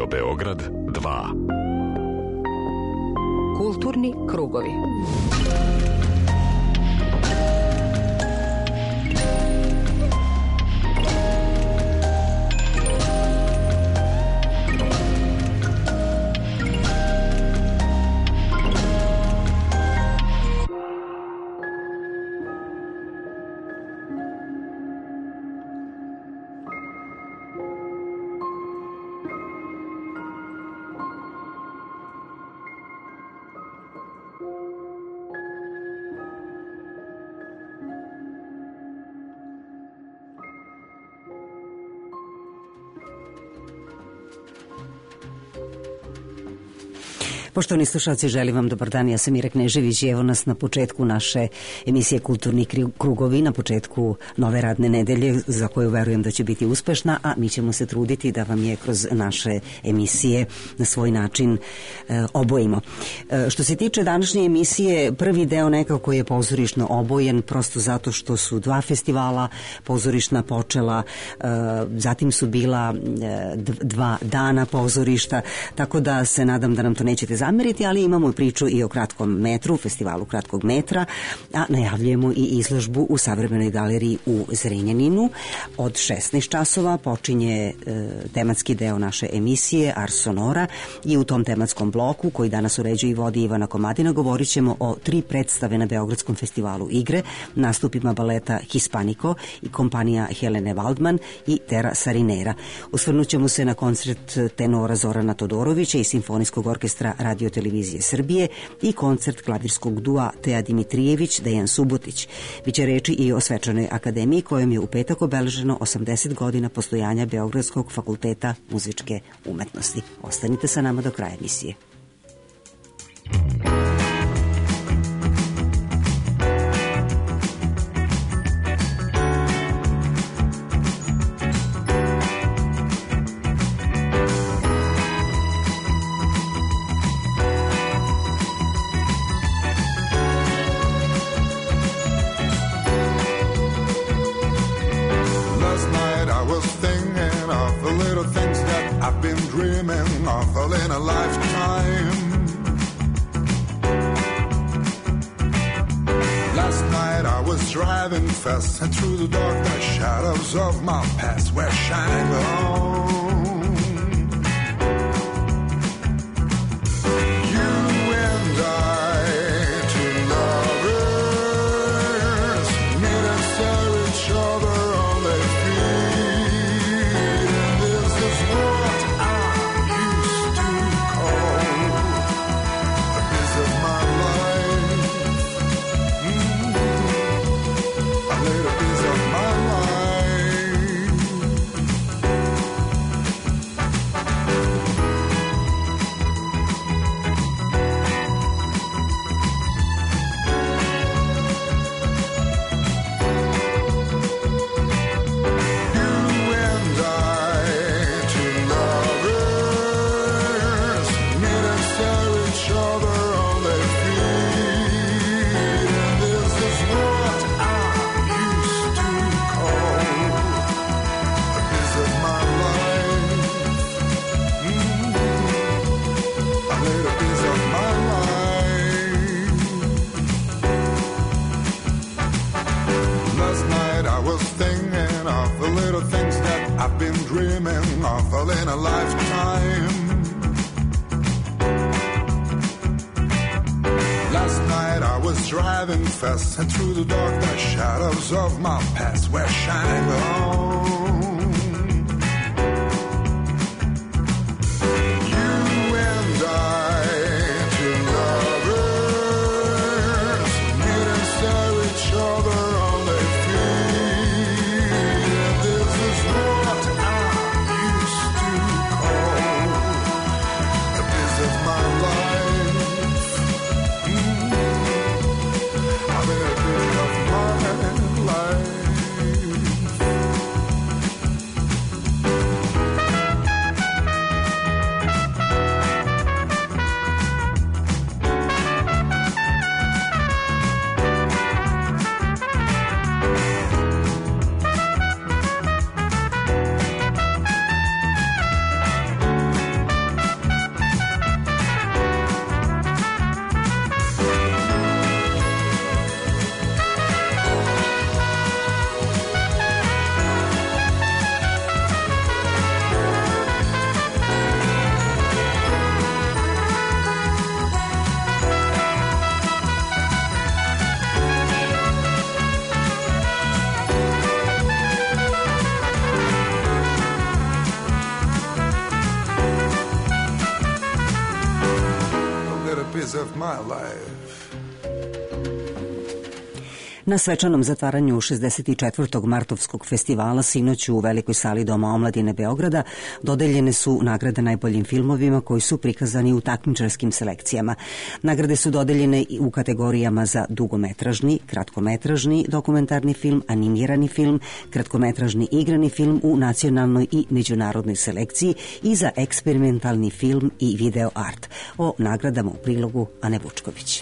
Radio Beograd 2. Kulturni krugovi. Poštovani slušalci, želim vam dobar dan, ja sam Ira Knežević i evo nas na početku naše emisije Kulturni krugovi, na početku nove radne nedelje za koju verujem da će biti uspešna, a mi ćemo se truditi da vam je kroz naše emisije na svoj način obojimo. Što se tiče današnje emisije, prvi deo nekako je pozorišno obojen, prosto zato što su dva festivala pozorišna počela, zatim su bila dva dana pozorišta, tako da se nadam da nam to nećete zameriti, ali imamo priču i o kratkom metru, festivalu kratkog metra, a najavljujemo i izložbu u Savremenoj galeriji u Zrenjaninu. Od 16 časova počinje tematski deo naše emisije Ars Sonora i u tom tematskom bloku koji danas uređuje i vodi Ivana Komadina govorit ćemo o 3 predstave na Beogradskom festivalu igre, nastupima baleta Hispanico i kompanija Helene Waldman i Terra Sarinera. Osvrnut ćemo se na koncert tenora Zorana Todorovića i Simfonijskog orkestra Radio televizije Srbije i koncert klavirskog dua Teja Dimitrijević, Dejan Subotić. Biće reči i o Svečanoj akademiji kojom je u petak obeleženo 80 godina postojanja Beogradskog fakulteta muzičke umetnosti. Ostanite sa nama do kraja emisije. In a lifetime. Last night I was driving fast, and through the dark the shadows of my past were shining on. You and I, two lovers, meet and stare each other on their feet, and this is what I in a lifetime. Last night I was driving fast, and through the dark the shadows of my past were shining on. You and I, two lovers, meet and stare each other on their feet, and this is what I my life. Na svečanom zatvaranju 64. martovskog festivala sinoć u Velikoj sali Doma omladine Beograda dodeljene su nagrade najboljim filmovima koji su prikazani u takmičarskim selekcijama. Nagrade su dodeljene u kategorijama za dugometražni, kratkometražni, dokumentarni film, animirani film, kratkometražni igrani film u nacionalnoj i međunarodnoj selekciji i za eksperimentalni film i video art. O nagradama u prilogu Ane Vučković.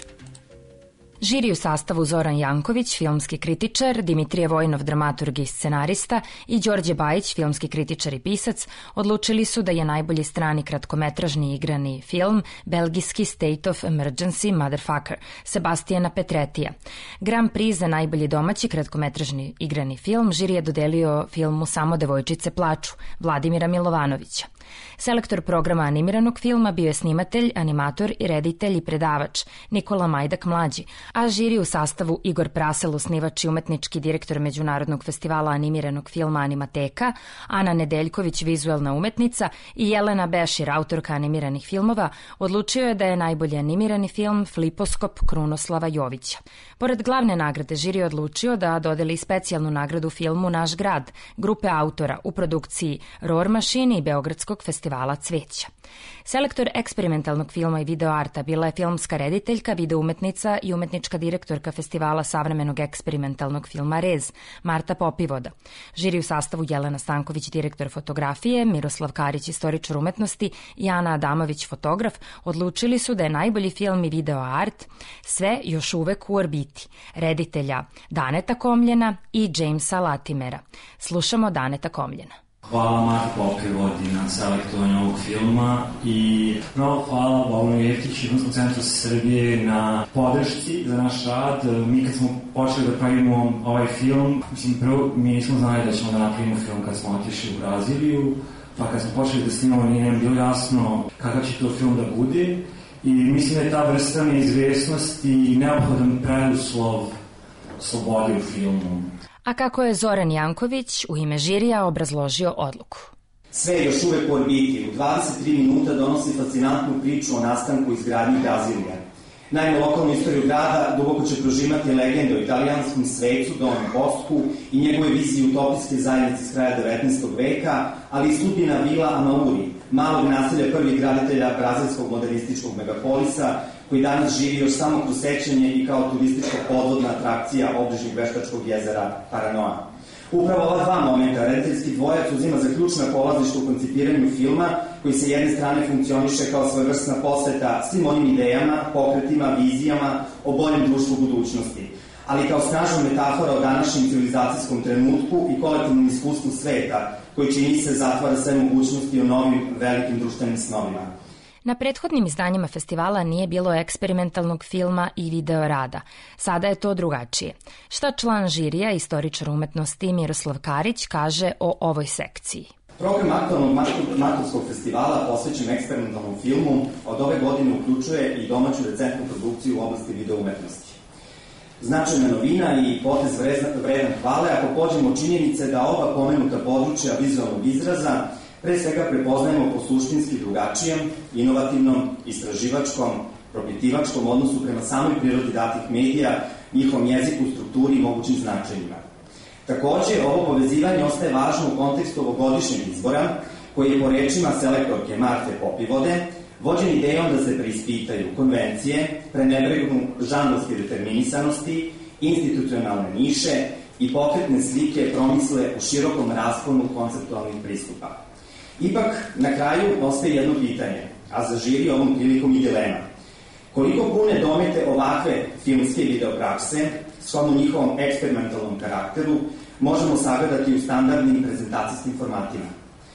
Žiri u sastavu Zoran Janković, filmski kritičar, Dimitrije Vojnov, dramaturg i scenarista i Đorđe Bajić, filmski kritičar i pisac, odlučili su da je najbolji strani kratkometražni igrani film belgijski State of Emergency Motherfucker Sebastijana Petretija. Grand Prix za najbolji domaći kratkometražni igrani film žiri je dodelio filmu Samo devojčice plaču Vladimira Milovanovića. Selektor programa animiranog filma bio je snimatelj, animator i reditelj i predavač Nikola Majdak mlađi, a žiri u sastavu Igor Prasel, osnivač i umetnički direktor Međunarodnog festivala animiranog filma Animateka, Ana Nedeljković, vizuelna umetnica i Jelena Bešir, autorka animiranih filmova, odlučio je da je najbolji animirani film Fliposkop Krunoslava Jovića. Pored glavne nagrade, žiri je odlučio da dodeli specijalnu nagradu filmu Naš grad, grupe autora u produkciji Roar Machine i Beogradskog festivala Cveća. Selektor eksperimentalnog filma i video arta bila je filmska rediteljka, videoumetnica i umetnička direktorka festivala savremenog eksperimentalnog filma Rez, Marta Popivoda. Žiri u sastavu Jelena Stanković, direktor fotografije, Miroslav Karić, istoričar umetnosti i Ana Adamović, fotograf, odlučili su da je najbolji film i video art Sve još uvek u orbiti, reditelja Daneta Komljena i Jamesa Latimera. Slušamo Daneta Komljena. Hvala Marti Popivodi na selektovanju ovog filma i mnogo hvala Bogdanu Jeftiću i Filmskom centru Srbije na podršci za naš rad. Mi kad smo počeli da pravimo ovaj film, prvo mi nismo znali da ćemo da napravimo film kad smo otišli u Braziliju, pa kad smo počeli da snimamo nije nam bilo jasno kakav će to film da bude i mislim da je ta vrsta neizvesnosti i neophodan preduslov slobode u filmu. A kako je Zoran Janković u ime žirija obrazložio odluku. Sve još uvek u orbiti u 23 minuta donosi fascinantnu priču o nastanku i izgradnji Brazilija. Naime, lokalnu istoriju grada duboko će prožimati legende o italijanskom svecu Donu Bosku i njegove vizije utopijske zajednice s kraja 19. veka, ali i sudbina Vila Amauri, malog naselja prvih graditelja brazilskog modernističkog megapolisa, koji danas živi još samo kroz sećanje i kao turistička podvodna atrakcija obližnjeg veštačkog jezera Paranoa. Upravo ova dva momenta rediteljski dvojac uzima za ključna polazišta u koncipiranju filma, koji sa jedne strane funkcioniše kao svojevrsna posveta svim onim idejama, pokretima, vizijama o boljem društvu budućnosti, ali kao snažna metafora o današnjem civilizacijskom trenutku i kolektivnom iskustvu sveta, koji čini se zatvara sve mogućnosti o novim velikim društvenim snovima. Na prethodnim izdanjima festivala nije bilo eksperimentalnog filma i video rada. Sada je to drugačije. Šta član žirija, istoričar umetnosti Miroslav Karić kaže o ovoj sekciji? Program aktualnog martovskog festivala posvećen eksperimentalnom filmu od ove godine uključuje i domaću recentnu produkciju u oblasti video umetnosti. Značajna novina i potez vredan hvale ako pođemo od činjenice da oba pomenuta područja vizualnog izraza pre svega prepoznajemo po suštinski drugačijem, inovativnom, istraživačkom, propitivačkom odnosu prema samoj prirodi datih medija, njihovom jeziku, strukturi i mogućim značajima. Takođe, ovo povezivanje ostaje važno u kontekstu ovogodišnjeg izbora, koji je po rečima selektorke Marte Popivode vođen idejom da se preispitaju konvencije, prenebregnu žanrovske determinisanosti, institucionalne niše i pokretne slike promisle u širokom rasponu konceptualnih pristupa. Ipak, na kraju ostaje jedno pitanje, a za žiri ovom prilikom i dilema. Koliko pune domete ovakve filmske videoprakse, shodno njihovom eksperimentalnom karakteru, možemo sagledati u standardnim prezentacijskim formatima?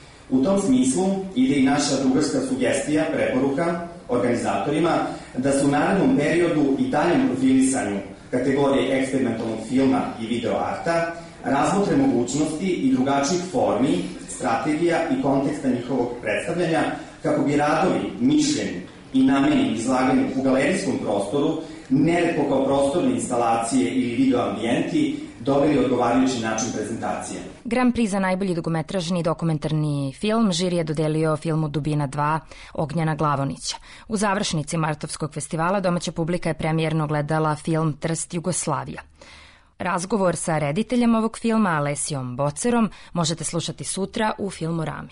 U tom smislu ide i naša drugarska sugestija, preporuka organizatorima da se u narednom periodu i daljem profilisanju kategorije eksperimentalnog filma i video arta razmotre mogućnosti i drugačijih formi, strategija i konteksta njihovog predstavljanja, kako bi radovi, mišljeni i namenjeni izlaganju u galerijskom prostoru, neretko kao prostorne instalacije ili video ambijenti, dobili odgovarajući način prezentacije. Grand Prix za najbolji dugometražni dokumentarni film žiri je dodelio filmu Dubina 2 Ognjena Glavonića. U završnici Martovskog festivala domaća publika je premijerno gledala film Trst Jugoslavija. Razgovor sa rediteljem ovog filma, Alesijom Bocerom, možete slušati sutra u Filmorami.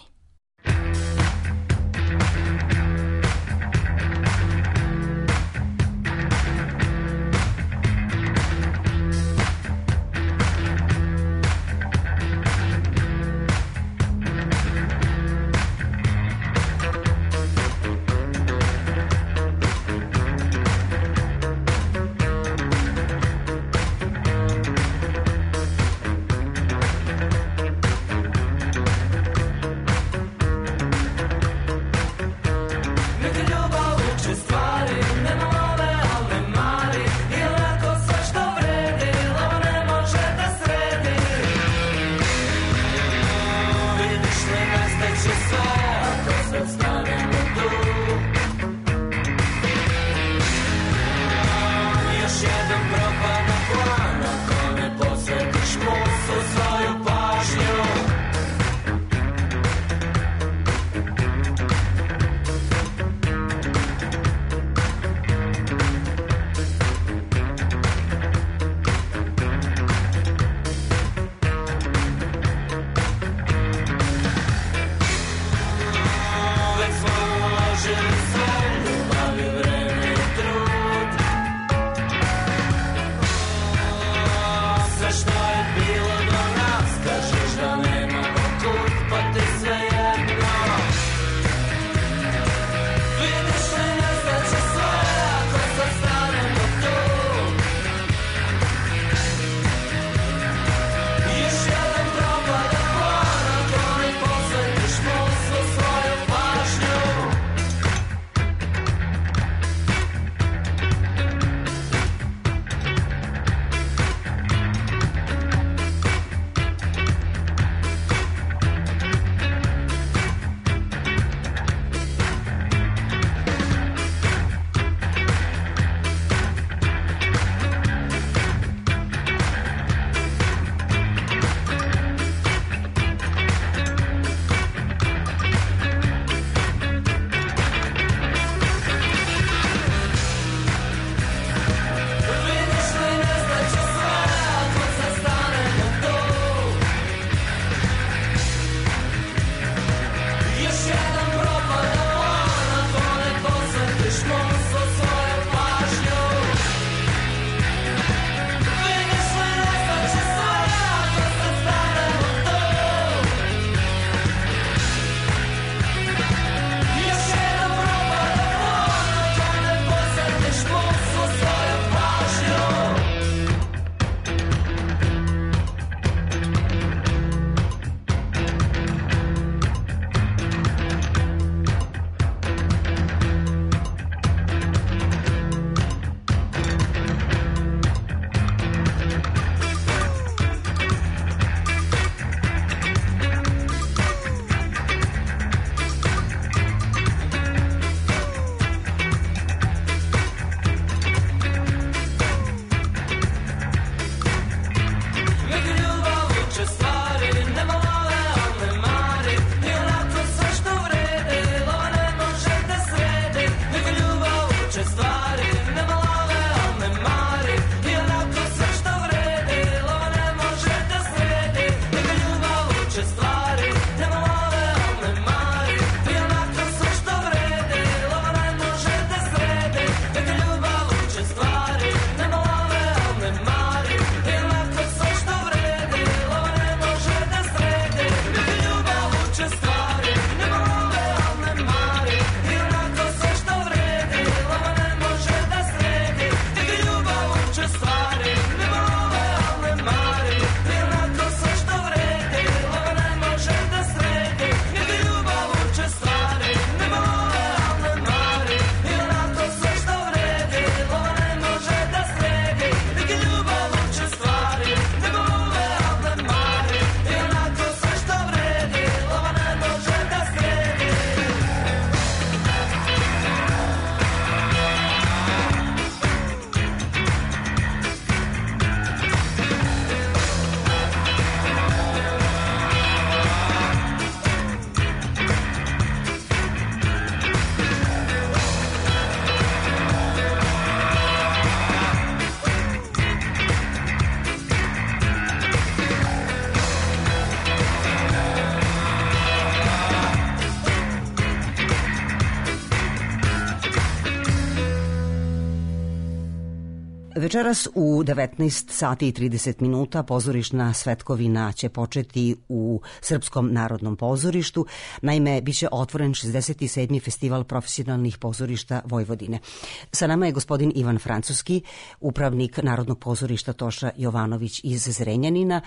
Večeras u 19 sati i 30 minuta pozorišna svetkovina će početi u Srpskom narodnom pozorištu. Naime, biće otvoren 67. festival profesionalnih pozorišta Vojvodine. Sa nama je gospodin Ivan Francuski, upravnik Narodnog pozorišta Toša Jovanović iz Zrenjanina.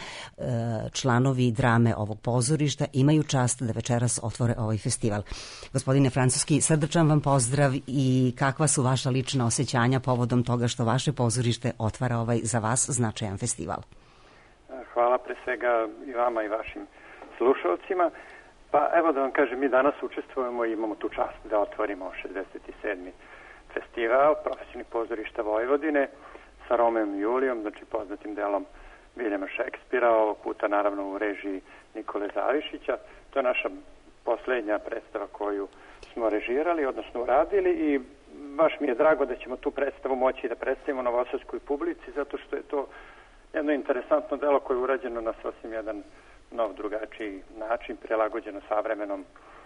Članovi drame ovog pozorišta imaju čast da večeras otvore ovaj festival. Gospodine Francuski, srdačan vam pozdrav i kakva su vaša lična osjećanja povodom toga što vaše pozorište otvara ovaj za vas značajan festival? Hvala pre svega i vama i vašim slušalcima. Pa evo da vam kažem, mi danas učestvujemo i imamo tu čast da otvorimo 67. festival profesionalnih pozorišta Vojvodine sa Romeom i Julijom, znači poznatim delom Viljama Šekspira, ovog puta naravno u režiji Nikole Zavišića. To je naša poslednja predstava koju smo režirali, odnosno uradili, i baš mi je drago da ćemo tu predstavu moći da predstavimo novosadskoj publici, zato što je to jedno interesantno delo koje je urađeno na sasvim jedan nov, drugačiji način, prilagođeno savremenom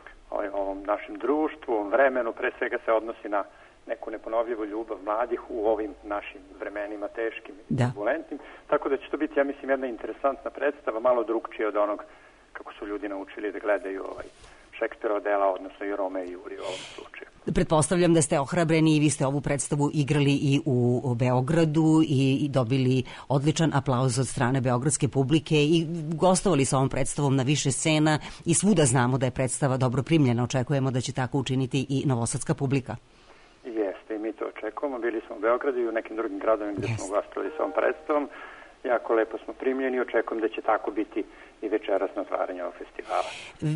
ovom našem društvu, vremenu. Pre svega se odnosi na neku neponovljivu ljubav mladih u ovim našim vremenima teškim i turbulentnim. Tako da će to biti, ja mislim, jedna interesantna predstava, malo drugčija od onog kako su ljudi naučili da gledaju Šekspirova dela, odnosno i Rome i Juri u ovom slučaju. Pretpostavljam da ste ohrabreni i vi ste ovu predstavu igrali i u Beogradu i dobili odličan aplauz od strane beogradske publike i gostovali sa ovom predstavom na više scena i svuda znamo da je predstava dobro primljena. Očekujemo da će tako učiniti i novosadska publika. Jeste, i mi to očekujemo. Bili smo u Beogradu i u nekim drugim gradovima gde smo gostovali sa ovom predstavom. Jako lepo smo primljeni i očekujem da će tako biti i večeras na otvaranju ovog festivala.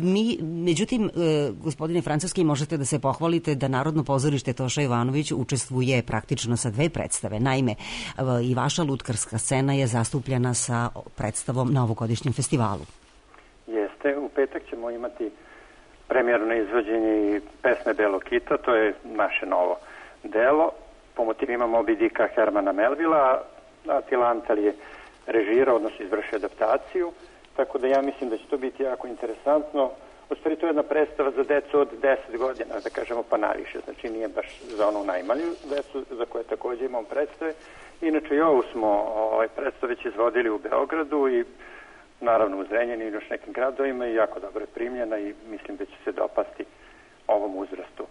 Međutim, gospodine Francuski, možete da se pohvalite da Narodno pozorište Toša Jovanović učestvuje praktično sa dve predstave. Naime, i vaša lutkarska scena je zastupljena sa predstavom na ovogodišnjem festivalu. Jeste, u petak ćemo imati premijerno izvođenje i pesme Belog kita, to je naše novo delo. Po motivima Moby Dicka Hermana Melvilla, Attila Antal je režirao, odnosno izvršio adaptaciju, tako da ja mislim da će to biti jako interesantno. U stvari to je jedna predstava za decu od 10 godina, da kažemo pa naviše, znači nije baš za onu najmalju decu za koje takođe imamo predstave. Inače i ovu smo predstave već izvodili u Beogradu i naravno u Zrenjaninu i još nekim gradovima i jako dobro je primljena i mislim da će se dopasti ovom uzrastu.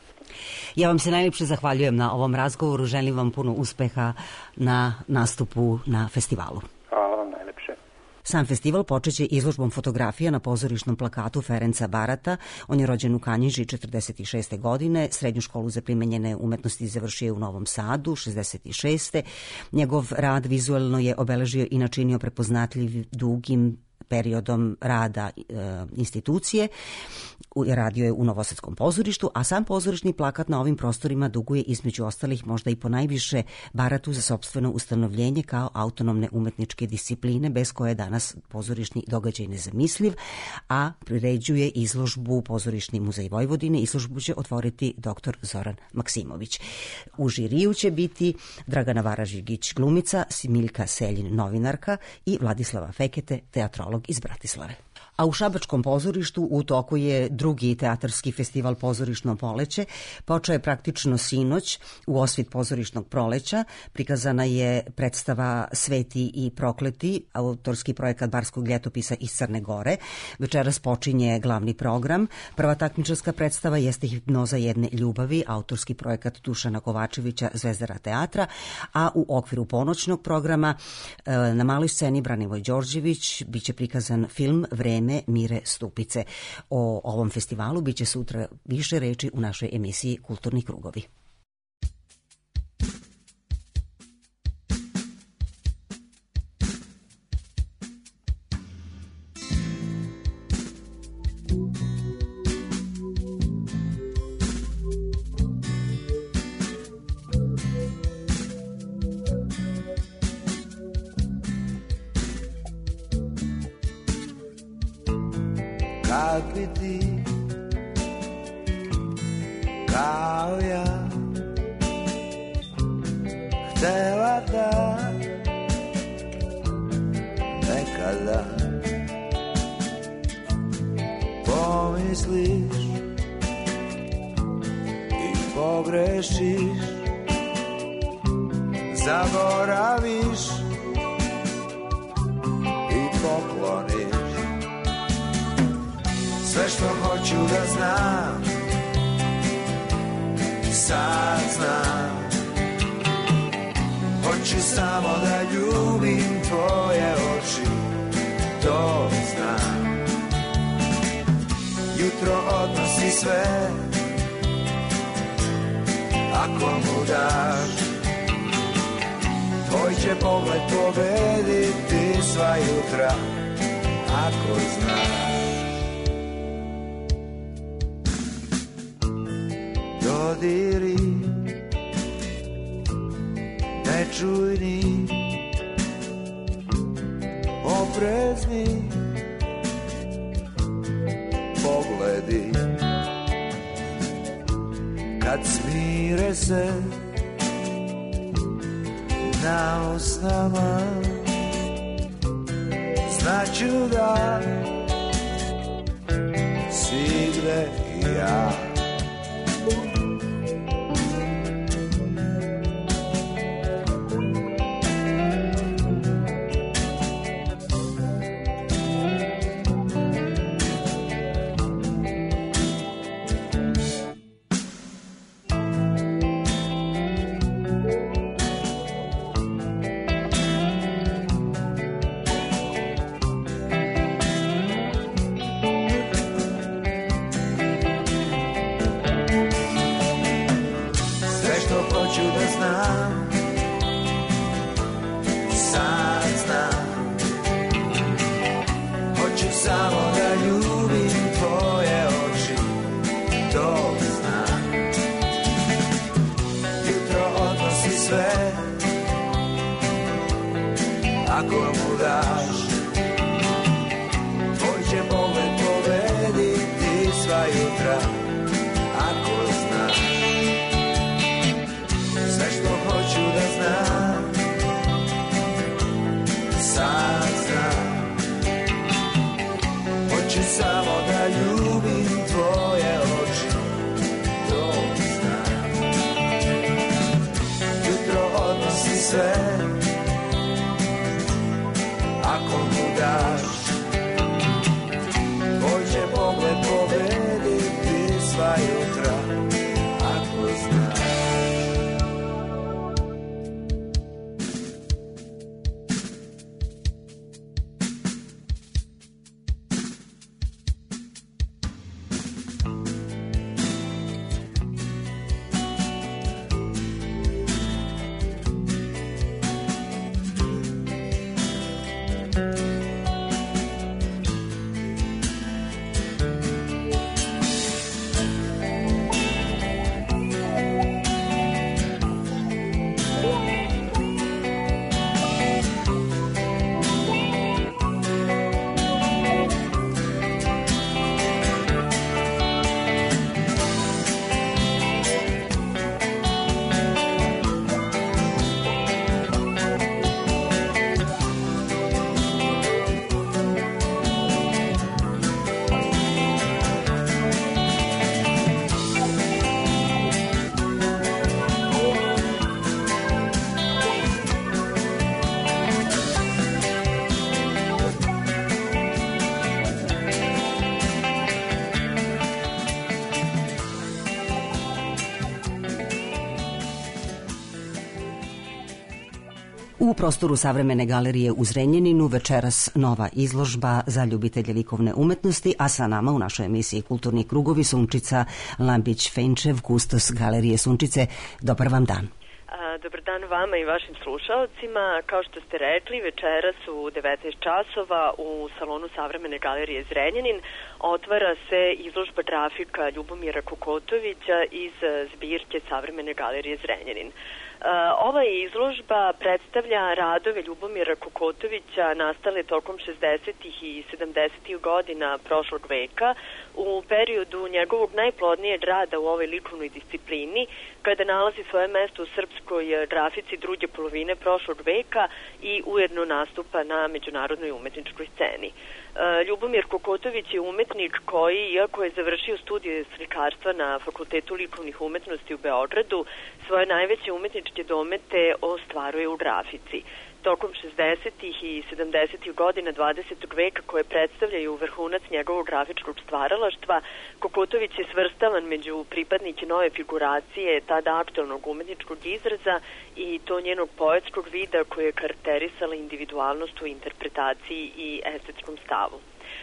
Ja vam se najljepše zahvaljujem na ovom razgovoru, želim vam puno uspeha na nastupu na festivalu. Hvala vam najlepše. Sam festival počeće izložbom fotografija na pozorišnom plakatu Ferenca Barata. On je rođen u Kanjiži 46. godine, srednju školu za primenjene umetnosti završio u Novom Sadu 66. Njegov rad vizuelno je obeležio i načinio prepoznatljiv dugim periodom rada institucije. Radio je u Novosadskom pozorištu, a sam pozorišni plakat na ovim prostorima duguje između ostalih možda i ponajviše Baratu za sopstveno ustanovljenje kao autonomne umetničke discipline bez koje je danas pozorišni događaj nezamisliv, a priređuje izložbu Pozorišni muzej Vojvodine. Izložbu će otvoriti dr. Zoran Maksimović. U žiriju će biti Dragana Varažigić, glumica, Similjka Seljin, novinarka i Vladislava Fekete, teatrolog iz Bratislave. A u Šabačkom pozorištu u toku je drugi teatarski festival Pozorišno poleće. Počeo je praktično sinoć u osvit pozorišnog proleća. Prikazana je predstava Sveti i prokleti, autorski projekat Barskog ljetopisa iz Crne Gore. Večeras počinje glavni program. Prva takmičarska predstava jeste Hipnoza jedne ljubavi, autorski projekat Dušana Kovačevića, Zvezdara teatra, a u okviru ponoćnog programa na maloj sceni Branivoj Đorđević biće prikazan film Vreme Mire Stupice. O ovom festivalu biće sutra više reči u našoj emisiji Kulturni krugovi. Kad bi ti kao ja htela da nekada pomisliš i pogrešiš, zaboraviš i pokloniš. Sve što hoću da znam, sad znam. Hoću samo da ljubim tvoje oči, to znam. Jutro odnosi sve, ako mu daš. Tvoj će pogled pobediti sva jutra, ako znaš. Dodiri, nečujni, oprezni pogledi. Kad smire se na usnama, znaću da si gde i ja. U prostoru Savremene galerije u Zrenjaninu večeras nova izložba za ljubitelje likovne umetnosti, a sa nama u našoj emisiji Kulturni krugovi Sunčica Lambić-Fenčev, kustos galerije Sunčice. Dobar vam dan. Dobar dan vama i vašim slušalcima. Kao što ste rekli, večeras u 19 časova u salonu Savremene galerije Zrenjanin otvara se izložba grafika Ljubomira Kokotovića iz zbirke Savremene galerije Zrenjanin. Ova izložba predstavlja radove Ljubomira Kokotovića nastale tokom 60. i 70. godina prošlog veka u periodu njegovog najplodnijeg rada u ovoj likovnoj disciplini kada nalazi svoje mesto u srpskoj grafici druge polovine prošlog veka i ujedno nastupa na međunarodnoj umetničkoj sceni. Ljubomir Kokotović je umetnik koji, iako je završio studije slikarstva na Fakultetu likovnih umetnosti u Beogradu, svoje najveće umetničke domete ostvaruje u grafici. Tokom 60. i 70. godina 20. veka, koje predstavljaju vrhunac njegovog grafičkog stvaralaštva, Kokotović je svrstavan među pripadnike nove figuracije, tada aktualnog umetničkog izraza i to njenog poetskog vida koje je karakterisala individualnost u interpretaciji i estetskom stavu.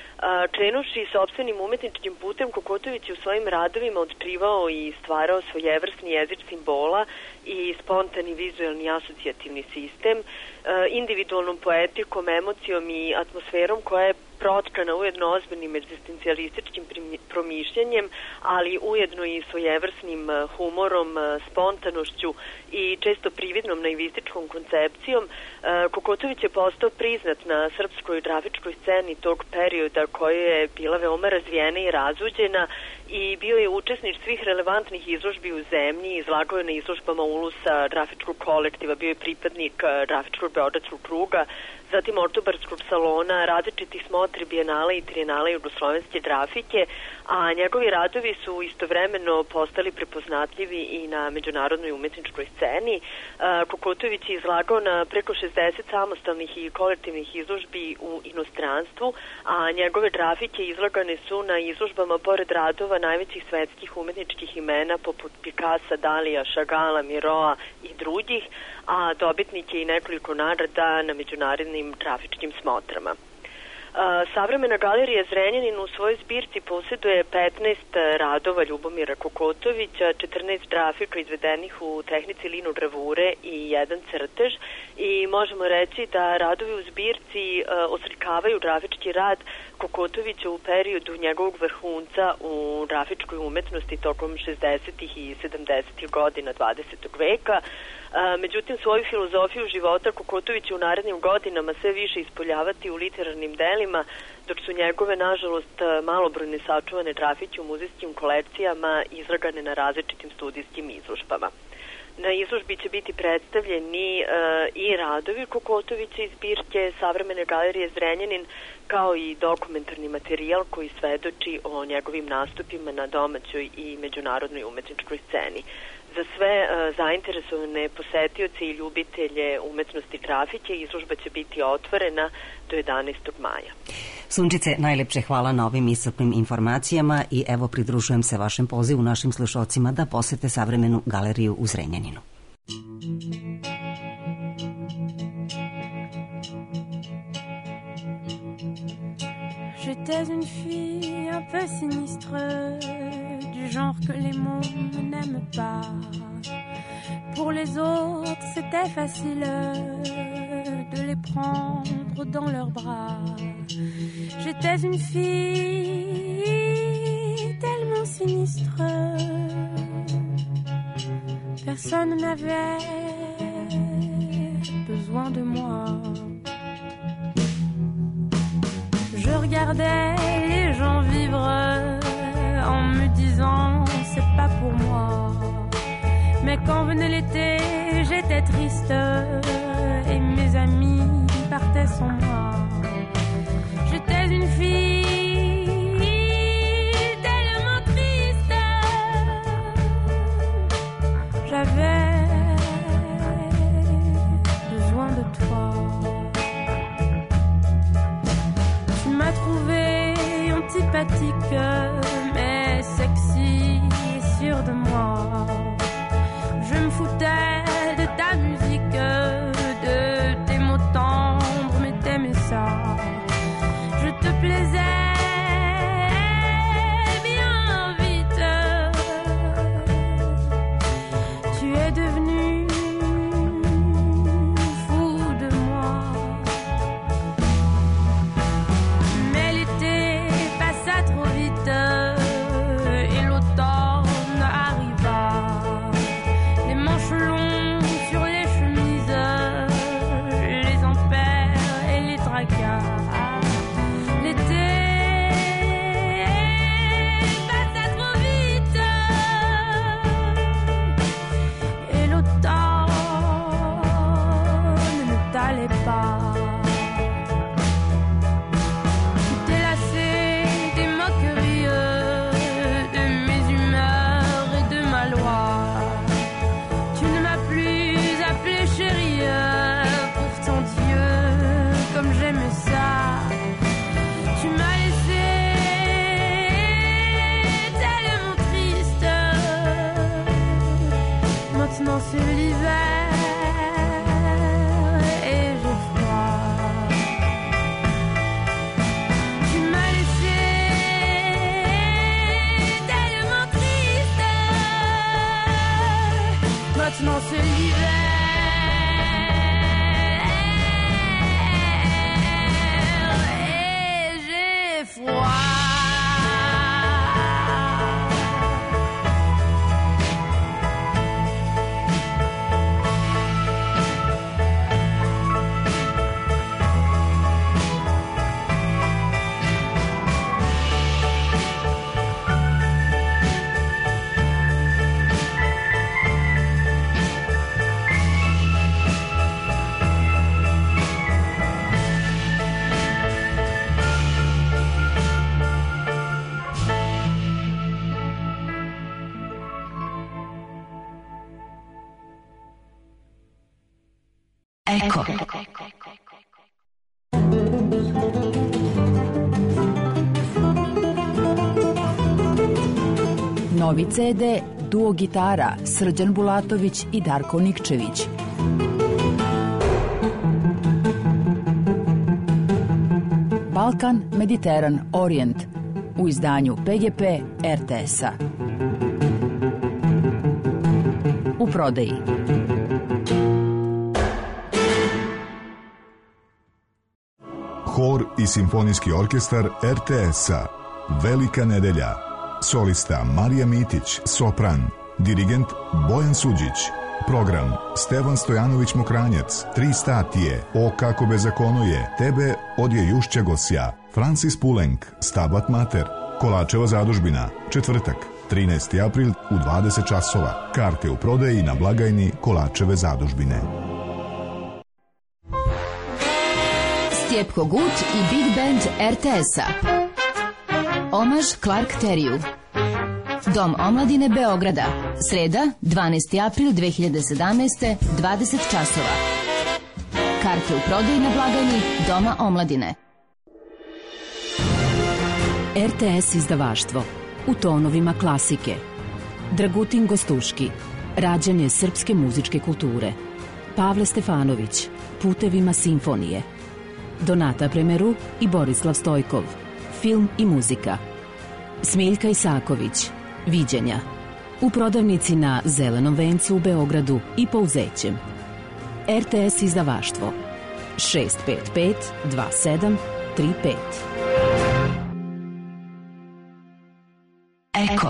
Krenuši sopstvenim umetničkim putem, Kokotović je u svojim radovima otkrivao i stvarao svojevrsni jezik simbola i spontani vizualni asocijativni sistem, individualnom poetikom, emocijom i atmosferom koja je protkana ujedno ozbiljnim egzistencijalističkim promišljanjem, ali ujedno i svojevrsnim humorom, spontanošću i često prividnom naivističkom koncepcijom. Kokotović je postao priznat na srpskoj grafičkoj sceni tog perioda koja je bila veoma razvijena i razuđena i bio je učesnik svih relevantnih izložbi u zemlji, izlagao je na izložbama Ulusa, grafičkog kolektiva, bio je pripadnik grafičkog beogradskog kruga, zatim ortobarskog salona, različitih smotri, bijenale i trijenale jugoslovenske grafike, a njegovi radovi su istovremeno postali prepoznatljivi i na međunarodnoj umetničkoj sceni. Kokotović je izlagao na preko 60 samostalnih i kolektivnih izložbi u inostranstvu, a njegove grafike izlagane su na izložbama pored radova najvećih svetskih umetničkih imena poput Picassa, Dalija, Chagalla, Miroa i drugih, a dobitnik je i nekoliko nagrada na međunarodnim grafičkim smotrama. Savremena galerija Zrenjanin u svojoj zbirci posjeduje 15 radova Ljubomira Kokotovića, 14 grafika izvedenih u tehnici linogravure i jedan crtež, i možemo reći da radovi u zbirci oslikavaju grafički rad Kokotovića u periodu njegovog vrhunca u grafičkoj umetnosti tokom 60. i 70. godina 20. veka. Međutim, svoju filozofiju života Kokotović u narednim godinama sve više ispoljavati u literarnim delima, dok su njegove, nažalost, malobrojne sačuvane grafike u muzejskim kolekcijama izlagane na različitim studijskim izložbama. Na izložbi će biti predstavljeni i radovi Kokotovića iz zbirke Savremene galerije Zrenjanin, kao i dokumentarni materijal koji svedoči o njegovim nastupima na domaćoj i međunarodnoj umetničkoj sceni. Za sve zainteresovane posetioce i ljubitelje umetnosti grafike izložba će biti otvorena do 11. maja. Sunčice, najlepše hvala na ovim iscrpnim informacijama i evo pridružujem se vašem pozivu našim slušalcima da posete Savremenu galeriju u Zrenjaninu. J'étais une fille un peu sinistre, du genre que les mots n'aiment pas. Pour les autres, c'était facile de les prendre dans leurs bras. J'étais une fille tellement sinistre, personne n'avait besoin de moi. Je regardais les gens vivre en me disant c'est pas pour moi. Mais quand venait l'été, j'étais triste et mes amis partaient sans moi. J'étais une fille tellement triste, j'avais besoin de toi. Tu m'as trouvé antipathique mais sexy et sûre de moi. Je me foutais de ta musique, de tes mots tendres, mais t'aimais ça. Je te plaisais bien vite. Tu es devenu fou de moi. Mais l'été passa trop vite et l'automne arriva. fallait pas. T'es lassé des moqueries, de mes humeurs et de ma loi. Tu ne m'as plus appelé chérie, pourtant Dieu, comme j'aime ça. Tu m'as laissé tellement triste. Maintenant c'est l'hiver et j'ai froid. Tu m'as laissé tellement triste. Maintenant c'est l'hiver et j'ai froid. Eko. Novi CD duo gitara Srđan Bulatović i Darko Nikčević. Balkan, Mediteran, Orijent u izdanju PGP RTS-a. U prodaji. Hor i simfonijski orkestar RTS-a. Velika nedelja. Solista Marija Mitić, sopran. Dirigent Bojan Suđić. Program Stevan Stojanović Mokranjac, 3 statije, O kako bezakonuje, Tebe odje Jušća Gosja, Francis Pulenk, Stabat Mater, Kolačeva zadužbina, četvrtak, 13. april u 20 časova. Karte u prodaji na blagajni Kolačeve zadužbine. Stjepko Gut i Big Band RTS-a. Omaž Clark Teriju. Dom omladine Beograda. Sreda, 12. april 2017. 20 časova. Karte u prodaji na blagajni Doma omladine. RTS izdavaštvo. U tonovima klasike. Dragutin Gostuški. Rađanje srpske muzičke kulture. Pavle Stefanović. Putevima simfonije. Donata Premeru i Borislav Stojkov. Film i muzika. Smiljka Isaković. Viđenja. U prodavnici na Zelenom vencu u Beogradu i Pouzećem. RTS izdavaštvo. 655 27 35. Eko.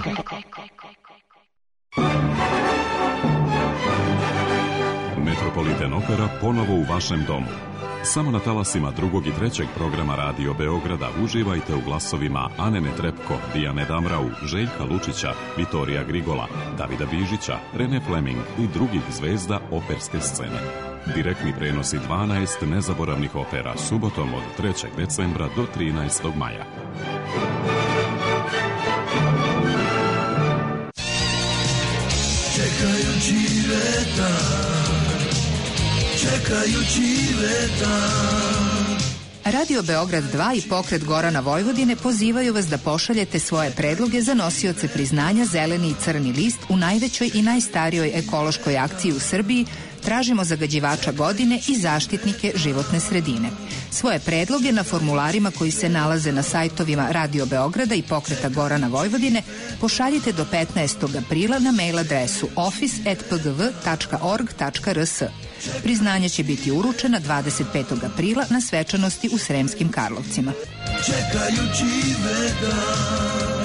Metropolitan Opera ponovo u vašem domu. Samo na talasima 2. i 3. programa Radio Beograda uživajte u glasovima Anene Trepko, Dijane Damrau, Željka Lučića, Vitorija Grigola, Davida Bižića, Rene Fleming i drugih zvezda operske scene. Direktni prenosi 12 nezaboravnih opera subotom od 3. decembra do 13. maja. Čekajući vetar. Radio Beograd 2 i Pokret Gorana Vojvodine pozivaju vas da pošaljete svoje predloge za nosioce priznanja Zeleni i Crni list u najvećoj i najstarijoj ekološkoj akciji u Srbiji Tražimo zagađivača godine i zaštitnike životne sredine. Svoje predloge na formularima koji se nalaze na sajtovima Radio Beograda i Pokreta Gorana Vojvodine pošaljite do 15. aprila na mail adresu office@pgv.org.rs. Priznanje će biti uručena 25. aprila na svečanosti u Sremskim Karlovcima. Čekajući vetar.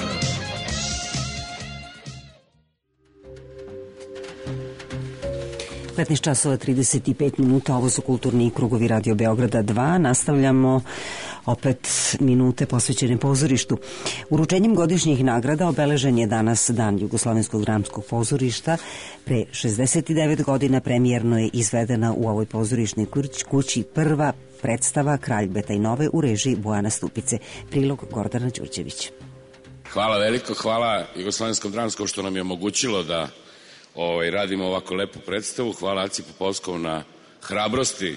15 časova 35 minuta, ovo su kulturni krugovi Radio Beograda 2. Nastavljamo opet minute posvećene pozorištu. Uručenjem godišnjih nagrada obeležen je danas Dan Jugoslovenskog dramskog pozorišta. Pre 69 godina premijerno je izvedena u ovoj pozorišnoj kući prva predstava Kralj Betajnove u režiji Bojana Stupice. Prilog Gordana Đurđević. Hvala veliko, hvala Jugoslovenskom dramskom što nam je omogućilo da radimo ovako lepu predstavu. Hvala Aci Popovskom na hrabrosti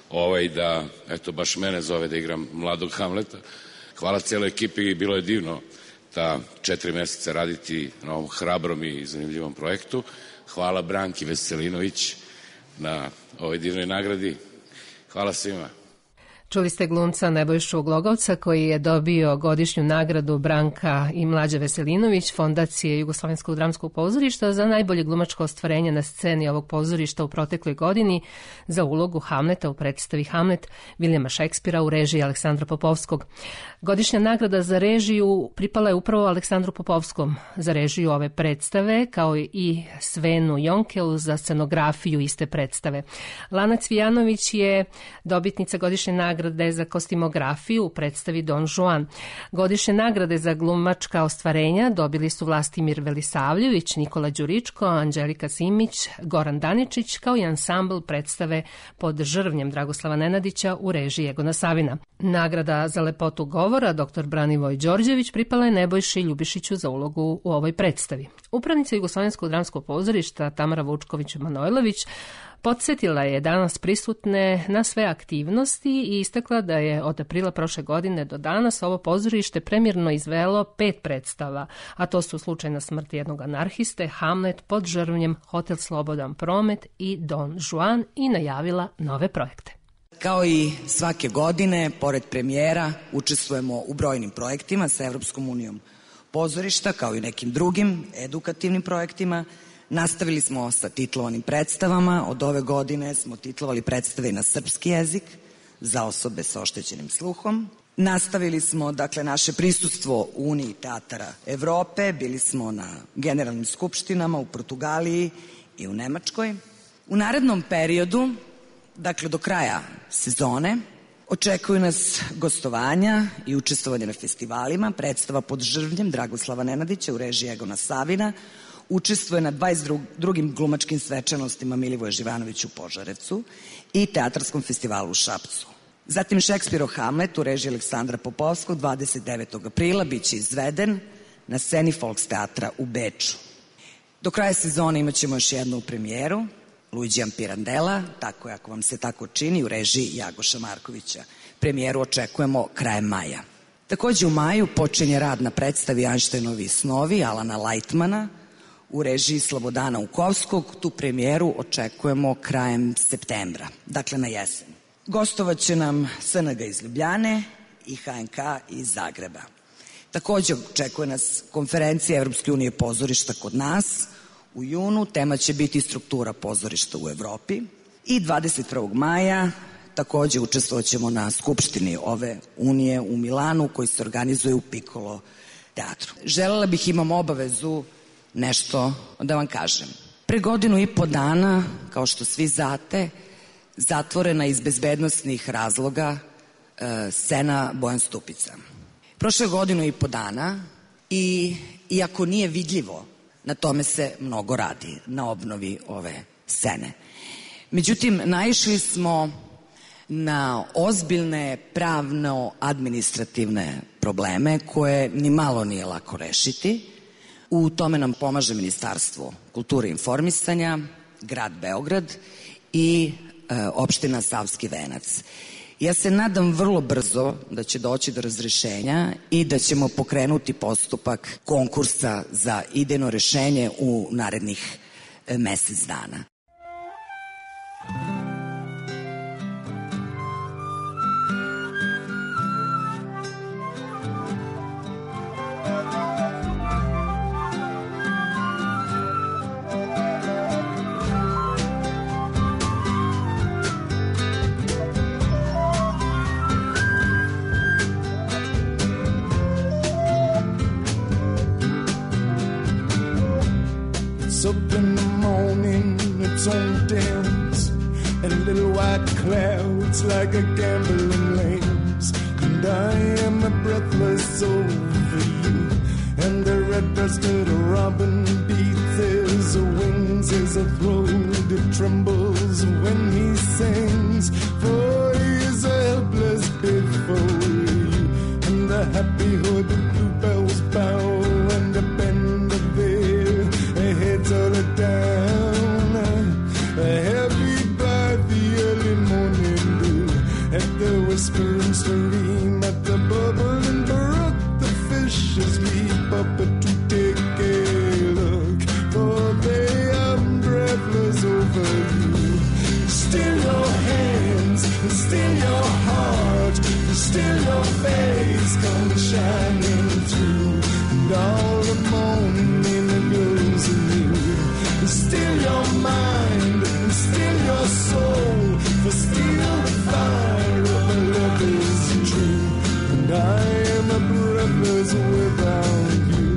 da, eto, baš mene zove da igram mladog Hamleta. Hvala cijeloj ekipi, bilo je divno ta 4 meseca raditi na ovom hrabrom i zanimljivom projektu. Hvala Branki Veselinović na ovoj divnoj nagradi. Hvala svima. Čuli ste glumca Nebojšu Glogovca koji je dobio godišnju nagradu Branka i Mlađe Veselinović Fondacije Jugoslovenskog dramskog pozorišta za najbolje glumačko ostvarenje na sceni ovog pozorišta u protekloj godini za ulogu Hamleta u predstavi Hamlet Vilijama Šekspira u režiji Aleksandra Popovskog. Godišnja nagrada za režiju pripala je upravo Aleksandru Popovskom za režiju ove predstave, kao i Svenu Jonkelu za scenografiju iste predstave. Lana Cvijanović je dobitnica godišnje nagrade za kostimografiju u predstavi Don Juan. Godišnje nagrade za glumačka ostvarenja dobili su Vlastimir Velisavljević, Nikola Đuričko, Anđelika Simić, Goran Daničić, kao i ansambl predstave Pod žrvnjem Dragoslava Nenadića u režiji Egona Savina. Nagrada za lepotu govora dr. Branivoj Đorđević pripala je Nebojši Ljubišiću za ulogu u ovoj predstavi. Upravnica Jugoslovenskog dramskog pozorišta Tamara Vučković-Manojlović podsjetila je danas prisutne na sve aktivnosti i istakla da je od aprila prošle godine do danas ovo pozorište premijerno izvelo 5 predstava, a to su Slučajna smrt jednog anarhiste, Hamlet, Pod žrvnjem, Hotel Slobodan promet i Don Juan, i najavila nove projekte. Kao i svake godine, pored premijera, učestvujemo u brojnim projektima sa Evropskom unijom pozorišta, kao i nekim drugim edukativnim projektima. Nastavili smo sa titlovanim predstavama. Od ove godine smo titlovali predstave na srpski jezik za osobe sa oštećenim sluhom. Nastavili smo, naše prisustvo u Uniji teatara Evrope. Bili smo na generalnim skupštinama u Portugaliji i u Nemačkoj. U narednom periodu, do kraja sezone, očekuju nas gostovanja i učestvovanje na festivalima. Predstava Pod žrvnjem Dragoslava Nenadića u režiji Egona Savina učestvuje na 22. glumačkim svečanostima Milivoja Živanovića u Požarevcu i Teatarskom festivalu u Šapcu. Zatim Šekspirov Hamlet u režiji Aleksandra Popovskog 29. aprila biće izveden na sceni Volksteatra u Beču. Do kraja sezone imat ćemo još jednu premijeru, Luigijan Pirandela, tako je ako vam se tako čini, u režiji Jagoša Markovića. Premijeru očekujemo krajem maja. Takođe u maju počinje rad na predstavi Einsteinovi snovi Alana Lightmana u režiji Slobodana Ukovskog. Tu premijeru očekujemo krajem septembra, dakle na jesen. Gostovaće nam SNG iz Ljubljane i HNK iz Zagreba. Takođe očekuje nas konferencija Evropske unije pozorišta kod nas u junu. Tema će biti struktura pozorišta u Evropi. I 21. maja takođe učestvovaćemo na skupštini ove unije u Milanu, koji se organizuje u Piccolo teatru. Želela bih, imam obavezu, nešto da vam kažem. Pre 1,5 godina, kao što svi znate, zatvorena iz bezbednosnih razloga scena Bojan Stupica. Prošle 1,5 dana i iako nije vidljivo, na tome se mnogo radi, na obnovi ove scene. Međutim, naišli smo na ozbiljne pravno-administrativne probleme koje ni malo nije lako rešiti. U tome nam pomaže Ministarstvo kulture i informisanja, grad Beograd i opština Savski Venac. Ja se nadam vrlo brzo da će doći do razrešenja i da ćemo pokrenuti postupak konkursa za idejno rešenje u narednih mesec dana. Up in the morning, it's on down clouds like a gambling lambs, and I am breathless over you. And the red-breasted robin beats his wings as a throat, it trembles when he sings, for he is helpless before you. And the happy hood bluebells bow and the bend of their heads all down, heavy by the early morning dew, at the whispering stream, at the bubbling brook, the fishes leap up to take a look, for they are breathless over you. Still your hands, still your heart, still your face comes shining through, and all the morning glows anew. Still your mind, still your soul, for still the fire of love is true, and I am breathless without you.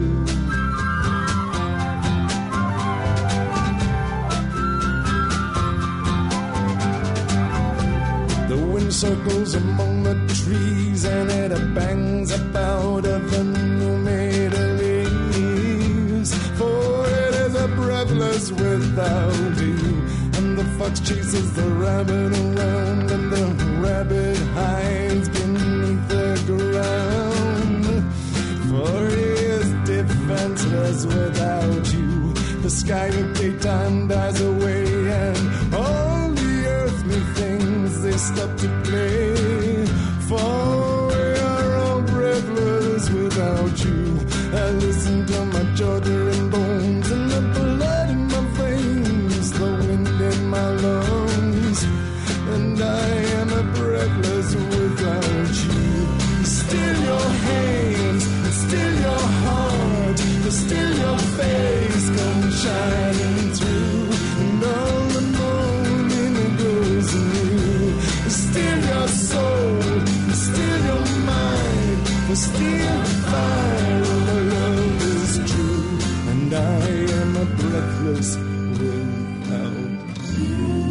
The wind circles among the trees, and it bangs about of the new-made leaves, for it is a breathless without you. And the fox chases the rabbit around, and the rabbit hides beneath the ground, for he is defenseless without you. The sky of daytime dies away, and all the earthly things, they stop to play, for we are all breathless without you. I listen to my Georgia and bones, and the blood in my veins, the wind in my lungs, and I am breathless without you. Still your hands, still your heart, still your face comes shining through, and all the morning glows anew. Still your soul, still your mind, for still the fire of love is true, and I am breathless without you.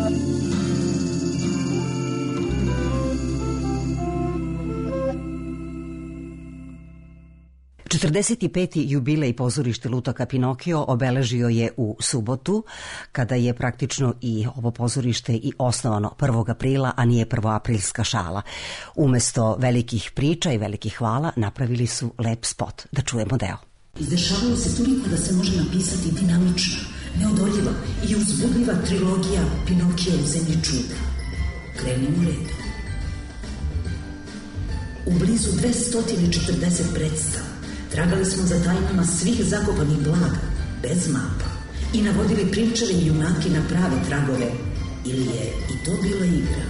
45. jubilej pozorište Lutaka Pinokio obeležio je u subotu, kada je praktično i ovo pozorište i osnovano 1. aprila, a nije prvoaprilska šala. Umesto velikih priča i velikih hvala napravili su lep spot. Da čujemo deo. Izdešavalo se toliko da se može napisati dinamična, neodoljiva i uzbudljiva trilogija Pinokija u zemlji čuda. Krenimo redom. U blizu 240 predstava tragali smo za tajnama svih zakopanih blaga, bez mapa, i navodili prinčeve i junake na prave tragove, ili je i to bila igra.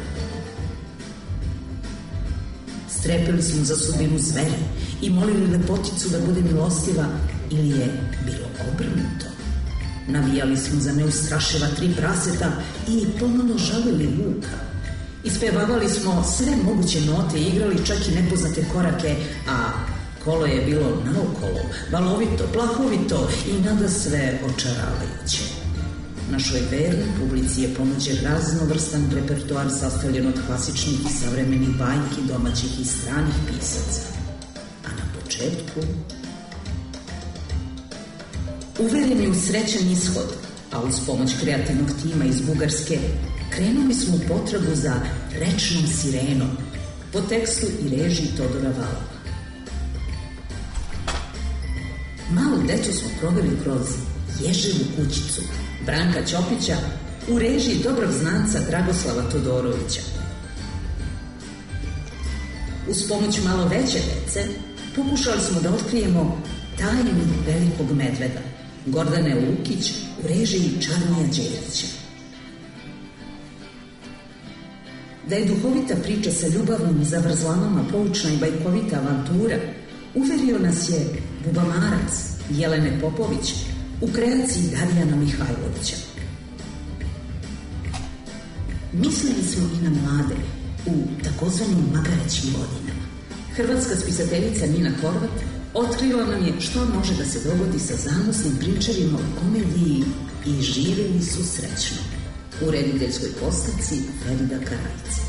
Strepili smo za sudbinu zveri i molili lepoticu da bude milostiva, ili je bilo obrnuto. Navijali smo za neustrašiva 3 praseta i pomalo žalili Vuka. Ispevavali smo sve moguće note i igrali čak i nepoznate korake, a kolo je bilo naokolo, valovito, plahovito i nadasve očaravajuće. Našoj vernoj publici je ponuđen raznovrstan repertoar sastavljen od klasičnih i savremenih bajki, domaćih i stranih pisaca. A na početku uvereni u srećan ishod, a uz pomoć kreativnog tima iz Bugarske, krenuli smo u potragu za rečnom sirenom, po tekstu i režiji Todora Valova. Malu decu smo proveli kroz Ježevu kućicu Branka Ćopića u režiji dobrog znanca Dragoslava Todorovića. Uz pomoć malo veće dece pokušali smo da otkrijemo tajnu velikog medveda Gordane Lukić u režiji Čarnija Đerića. Da je duhovita priča sa ljubavnim zavrzlamama poučna i bajkovita avantura, uverio nas je Bubamarac Jelene Popović u kreaciji Darijana Mihajlovića. Mislili smo i na mlade u takozvanim magarećim godinama. Hrvatska spisateljica Nina Horvat otkrila nam je što može da se dogodi sa zanosnim prinčevima u komediji I živeli su srećno, u rediteljskoj postavci Ferida Karajice.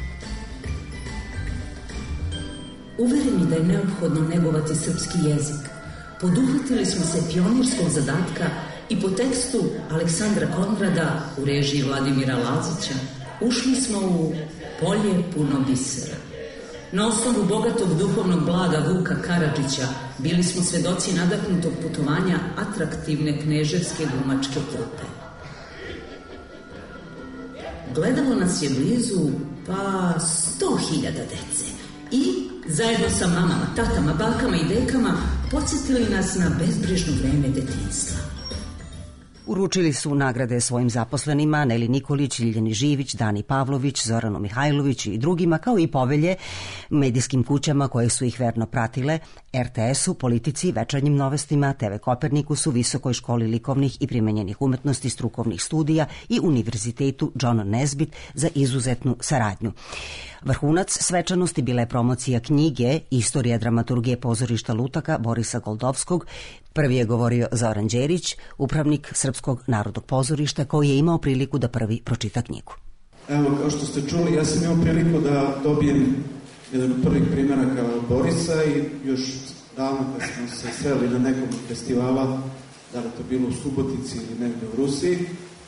Uvereni da je neophodno negovati srpski jezik, poduhvatili smo se pionirskog zadatka i po tekstu Aleksandra Konrada u režiji Vladimira Lazića ušli smo u polje puno bisera. Na osnovu bogatog duhovnog blaga Vuka Karadžića bili smo svedoci nadahnutog putovanja atraktivne kneževske glumačke trupe. Gledalo nas je blizu 100.000 dece i zajedno sa mamama, tatama, bakama i dekama podsjetili nas na bezbrižno vreme detinjstva. Uručili su nagrade svojim zaposlenima Neli Nikolić, Ljiljani Živić, Dani Pavlović, Zoranu Mihajlović i drugima, kao i povelje medijskim kućama koje su ih verno pratile, RTS-u, Politici, Večernjim novostima, TV Kopernikusu, Visokoj školi likovnih i primenjenih umetnosti strukovnih studija i Univerzitetu John Nesbitt za izuzetnu saradnju. Vrhunac svečanosti bila je promocija knjige Istorija dramaturgije pozorišta Lutaka Borisa Goldovskog. Prvi je govorio Zoran Đerić, upravnik Srpskog narodnog pozorišta, koji je imao priliku da prvi pročita knjigu. Evo, kao što ste čuli, ja sam imao priliku da dobijem jedan od prvih primjeraka Borisa i još davno kad smo se sreli na nekom festivala, da li to bilo u Subotici ili negdje u Rusiji,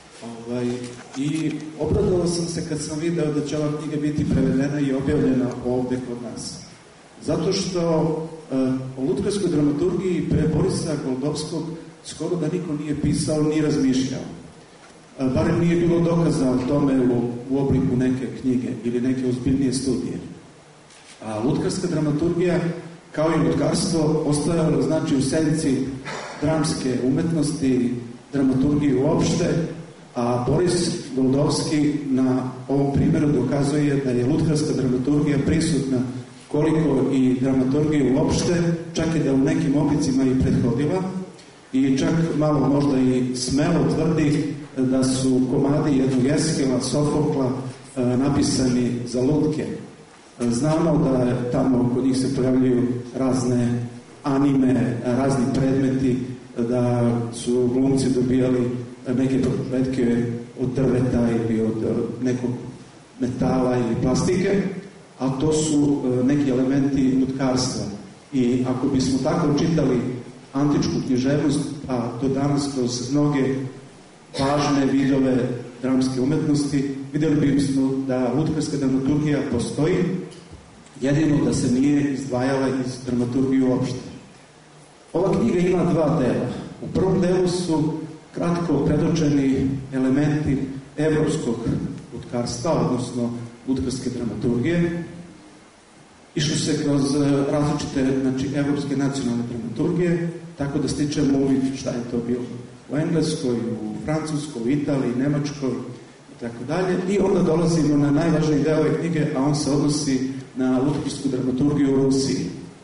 i obradovao sam se kad sam video da će ova knjiga biti prevedena i objavljena ovde kod nas. Zato što o lutkarskoj dramaturgiji pre Borisa Goldovskog skoro da niko nije pisao ni razmišljao. Barem nije bilo dokaza o tome u obliku neke knjige ili neke ozbiljnije studije. A lutkarska dramaturgija, kao i lutkarstvo, ostajalo znači u senci dramske umetnosti, dramaturgije uopšte, a Boris Goldovski na ovom primjeru dokazuje da je lutkarska dramaturgija prisutna koliko i dramaturgije uopšte, čak i da u nekim oblicima i prethodila i čak malo možda i smelo tvrdi da su komadi jednog Eskila, Sofokla napisani za lutke. Znamo da tamo kod njih se pojavljuju razne anime, razni predmeti, da su glumci dobijali neke letke od drveta ili od nekog metala ili plastike, a to su neki elementi lutkarstva. I ako bismo tako čitali antičku književnost, a do danas kroz mnoge važne vidove dramske umetnosti, vidjeli bismo da lutkarska dramaturgija postoji, jedino da se nije izdvajala iz dramaturgije uopšte. Ova knjiga ima dva dela. U prvom delu su kratko predočeni elementi evropskog lutkarstva, odnosno lutkarske dramaturgije. Išlo se kroz različite, znači, evropske nacionalne dramaturgije, tako da stičemo uvid šta je to bilo u Engleskoj, u Francuskoj, u Italiji, Nemačkoj i tako dalje. I onda dolazimo na najvažniji deo ove knjige, a on se odnosi na lutkarsku dramaturgiju u Rusiji.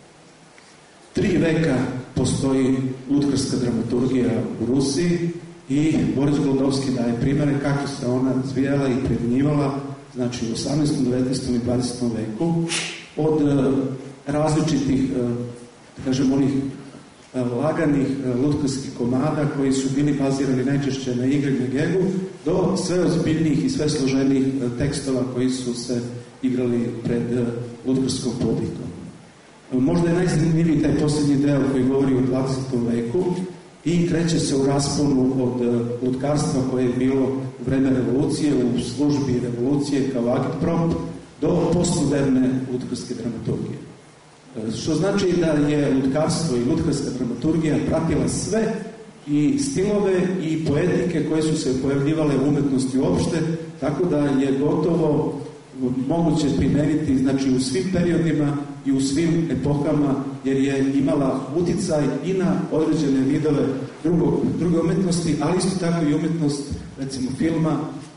3 veka postoji lutkarska dramaturgija u Rusiji i Boris Goldovski daje primjere kako se ona razvijala i primjenjivala, znači u 18., 19. i 20. veku, od različitih, da kažem, onih laganih lutkarskih komada koji su bili bazirani najčešće na igri na gegu, do sve ozbiljnijih i sve složenijih tekstova koji su se igrali pred lutkarskom publikom. Možda je najzanimljiviji taj posljednji deo koji govori o 20. veku i kreće se u rasponu od lutkarstva koje je bilo u vreme revolucije, u službi revolucije kao agitprop, do postmoderne lutkarske dramaturgije. Što znači da je lutkarstvo i lutkarska dramaturgija pratila sve i stilove i poetike koje su se pojavljivale u umetnosti uopšte, tako da je gotovo moguće primeniti, znači, u svim periodima i u svim epohama, jer je imala uticaj i na određene vidove druge umetnosti, ali isto tako i umetnost, recimo, filma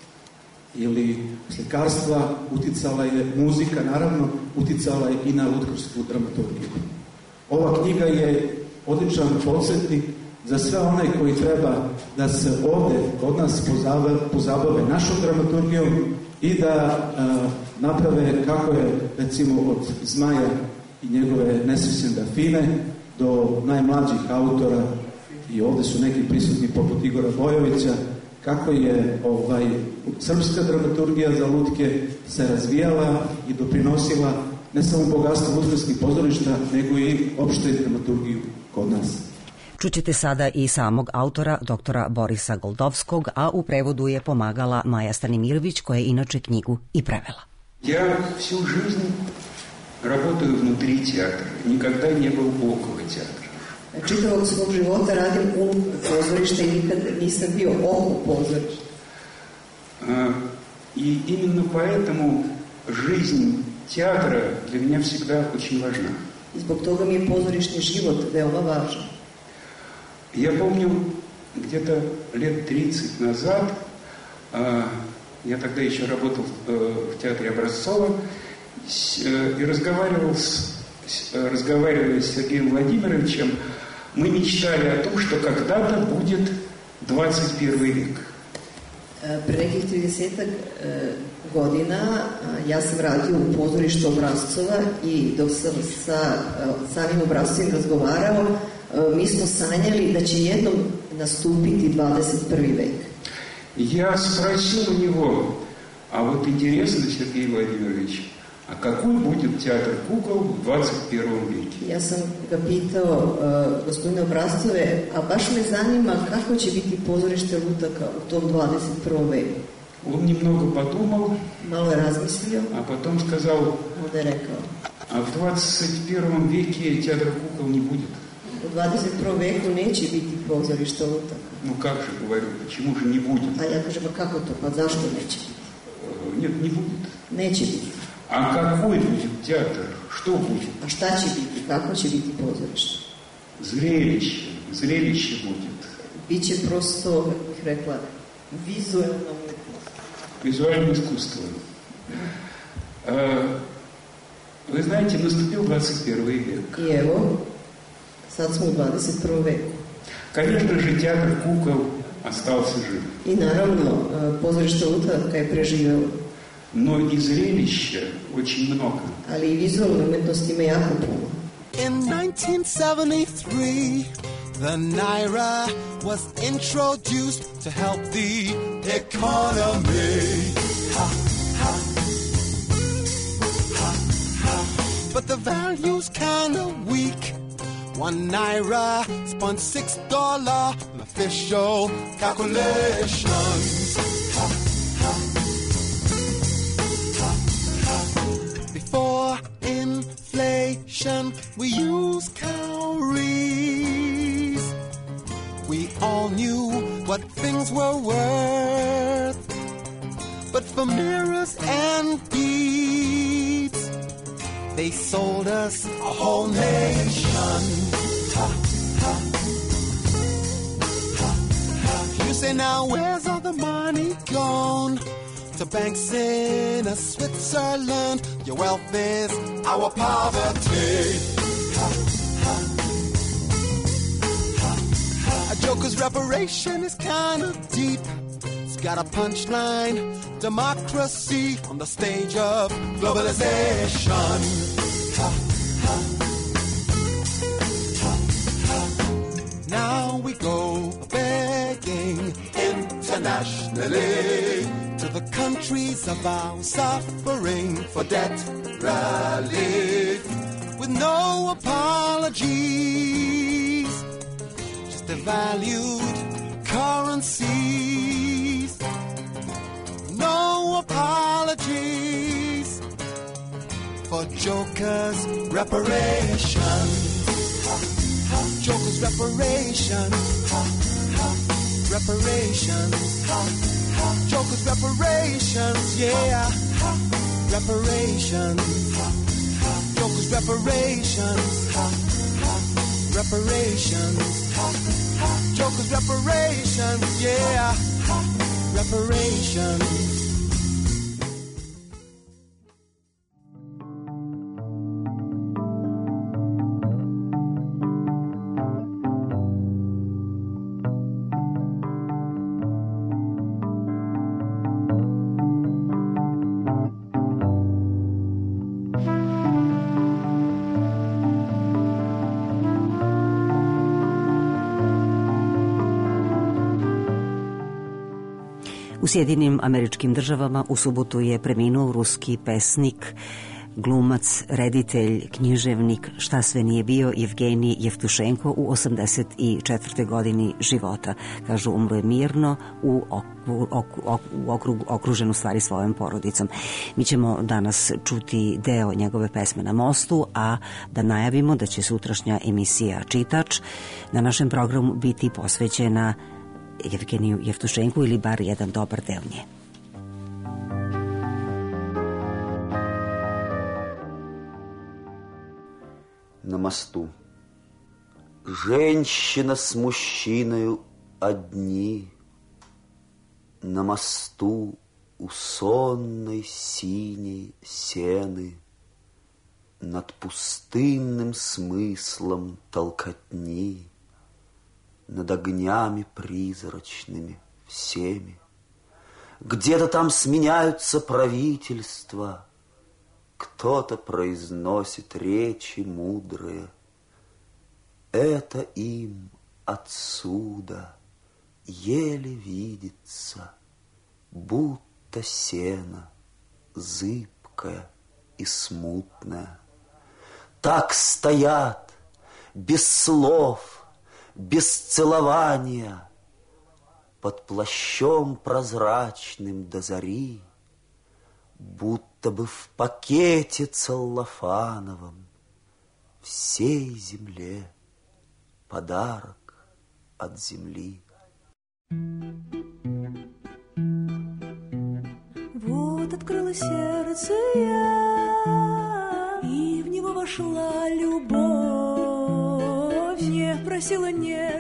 ili slikarstva, uticala je muzika, naravno, uticala je i na lutkarsku dramaturgiju. Ova knjiga je odličan podsjetnik za sve one koji treba da se ovde kod nas pozabave našom dramaturgijom i da naprave kako je, recimo, od Zmaja i njegove nesrećne Dafine do najmlađih autora, i ovde su neki prisutni poput Igora Bojovića, kako je srpska dramaturgija za lutke se razvijala i doprinosila ne samo bogatstvo lutkarskih pozorišta, nego i opšte dramaturgiju kod nas. Čućete sada i samog autora, doktora Borisa Goldovskog, a u prevodu je pomagala Maja Stanimirović, koja je inače knjigu i prevela. Ja всю жизнь работаю внутри театра, никогда не был около театра. Čitavog svog života radim u pozorište i nikad nisam bio oko pozorišta. И именно поэтому жизнь театра для меня всегда очень важна. I zbog toga mi je pozorišni život veoma važan. Я помню, где-то лет 30 назад, я тогда еще работал в театре Образцова, и разговаривая с Сергеем Владимировичем, мы мечтали о том, что когда-то будет 21 век. Pre nekih 30 godina ja sam radio u pozorištu Obrazcova i dok sam sa samim Obrazcovim razgovarao, mi smo sanjali da će jednom nastupiti 21. vek. Я спросил у него, а вот интересно, Сергей Владимирович, а какой будет театр кукол в 21 веке? Ja sam ga pitao, gospodine Obrazcove, a baš me zanima kako će biti pozorište lutaka u tom 21. veku. Он немного подумал, malo je razmislio, а потом сказал, onda je rekao, а в 21 веке театра кукол не будет. U 21. veku neće biti pozorište lutaka. Ну как же, говорю, почему же не будет? A ja kažem, kako to, pa zašto neće biti? Нет, не будет. Neće biti. А какой будет театр? Что будет? A šta će biti? Kako će biti pozorište? Зрелище будет. Biće prosto, kako bih rekla, vizualna umetnost. Визуальное искусство. Вы знаете, наступил 21 век. I evo, sad smo u 21. veku. Конечно же, театр кукол остался жив. I naravno, pozorište lutaka je preživelo. Но и зрелища очень много. Ali i vizualna umetnost ima jako puno. In 1973, the Naira was introduced to help the economy. Ha, ha. Ha, ha. But the value's kind of weak. 1 Naira spun $6 in official calculations. Ha, ha. Ha, ha. Before inflation, we used cowries. We all knew what things were worth. But for mirrors and beads, they sold us a whole nation. Ha, ha. Ha, ha. You say now, where's all the money gone? To banks in Switzerland. Your wealth is our poverty. Ha, ha. Ha, ha. A joker's reparation is kind of deep. It's got a punchline. Democracy on the stage of globalization. Ha, ha. Ha, ha. Now we go begging internationally to the countries of our suffering for debt relief, with no apologies, just devalued currencies. No apologies for jokers' reparations. Jokers' reparations. Reparations. Jokers' reparations, yeah. Reparations. Jokers' reparations. Reparations. Jokers' reparations, yeah. Reparations. U Sjedinim Američkim Državama u subotu je preminuo ruski pesnik, glumac, reditelj, književnik, šta sve nije bio, Evgenij Jevtušenko u 84. godini života. Kažu, umro je mirno okružen u stvari svojom porodicom. Mi ćemo danas čuti deo njegove pesme Na mostu, a da najavimo da će sutrašnja emisija Čitač na našem programu biti posvećena Evgeniju Jevtušenku ili bar jedan dobar deo nje. На мосту женщина с мужчиною одни, на мосту у сонной синей сены, над пустынным смыслом толкотни, над огнями призрачными всеми. Где-то там сменяются правительства, кто-то произносит речи мудрые. Это им отсюда еле видится, будто сено, зыбкое и смутное. Так стоят, без слов, без целования, под плащом прозрачным до зари, будто бы в пакете целлофановом всей земле подарок от земли. Вот открыла сердце я, и в него вошла любовь. Не просила, не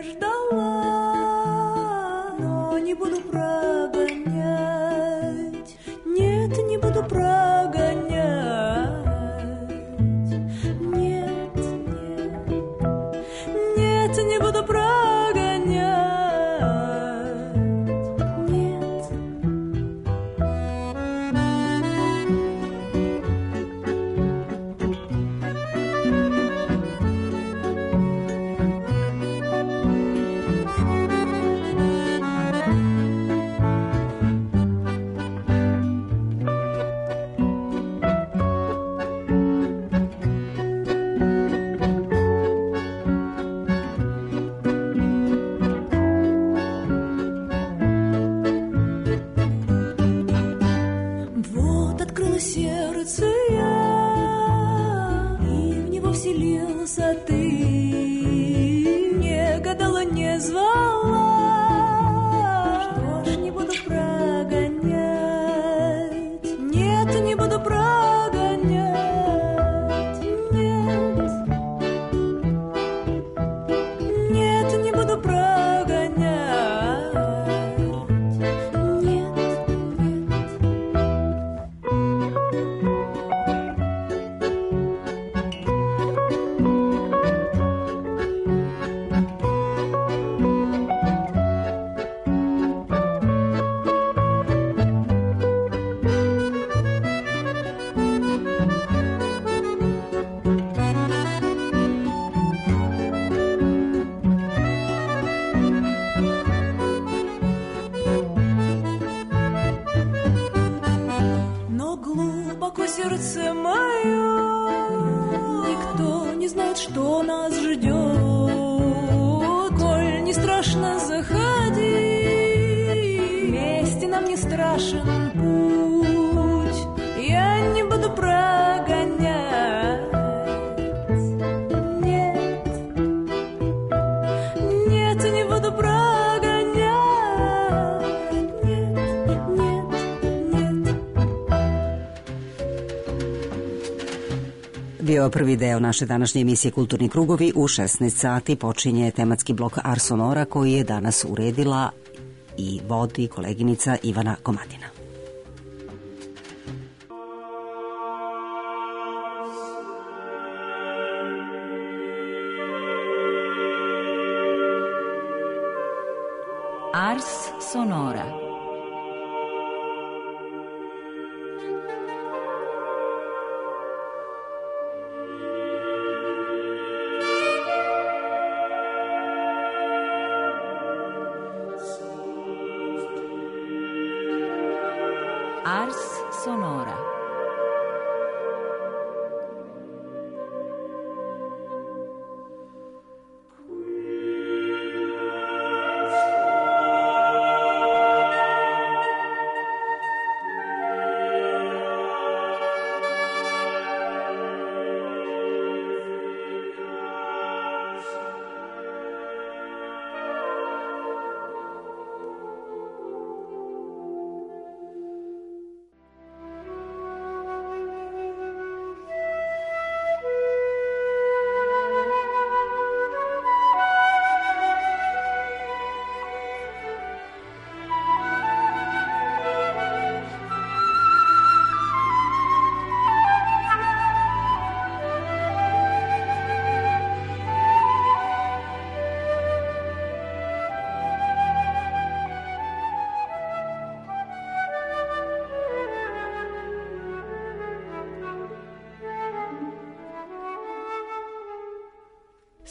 ждала, но не буду прогонять. Нет, не буду прогонять. Нет, нет, нет, не буду прогонять. Нет. Вот открыла сердце я, и в него вселился ты. Не гадала, не звала, что ж, не буду прогонять. Нет, не буду прогонять. Нет, нет, не буду прогонять. Нет. Но глубоко сердце мое, никто не знает, что нас ждет. Коль не страшно, заходи, вместе нам не страшен путь. Я не буду прогонять. Нет, нет, не буду прогонять. Нет, нет, нет. Bio prvi deo naše današnje emisije Kulturni krugovi. U 16 sati počinje tematski blok Ars Sonora koji je danas uredila i vodi koleginica Ivana Komadina. Ars Sonora.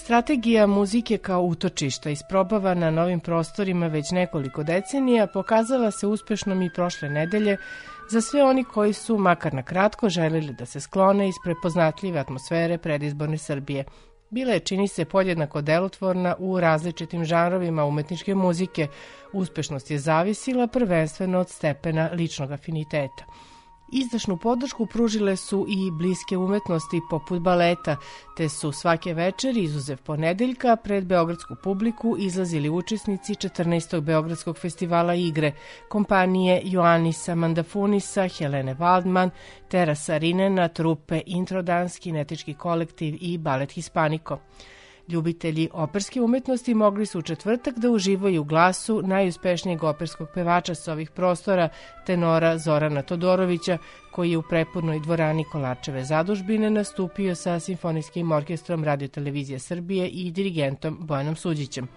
Strategija muzike kao utočišta, isprobavana na novim prostorima već nekoliko decenija, pokazala se uspešnom i prošle nedelje za sve oni koji su, makar na kratko, želeli da se sklone iz prepoznatljive atmosfere predizborne Srbije. Bila je, čini se, podjednako delotvorna u različitim žanrovima umetničke muzike. Uspešnost je zavisila prvenstveno od stepena ličnog afiniteta. Izdašnu podršku pružile su i bliske umetnosti poput baleta, te su svake večeri, izuzev ponedeljka, pred beogradsku publiku izlazili učesnici 14. Beogradskog festivala igre, kompanije Joannisa Mandafunisa, Helene Waldman, Terasa Rinena, trupe Introdans, kinetički kolektiv i balet Hispanico. Ljubitelji operske umetnosti mogli su u četvrtak da uživaju u glasu najuspešnijeg operskog pevača sa ovih prostora, tenora Zorana Todorovića, koji je u prepurnoj dvorani Kolarčeve zadužbine nastupio sa Simfonijskim orkestrom Radio-televizije Srbije i dirigentom Bojanom Suđićem.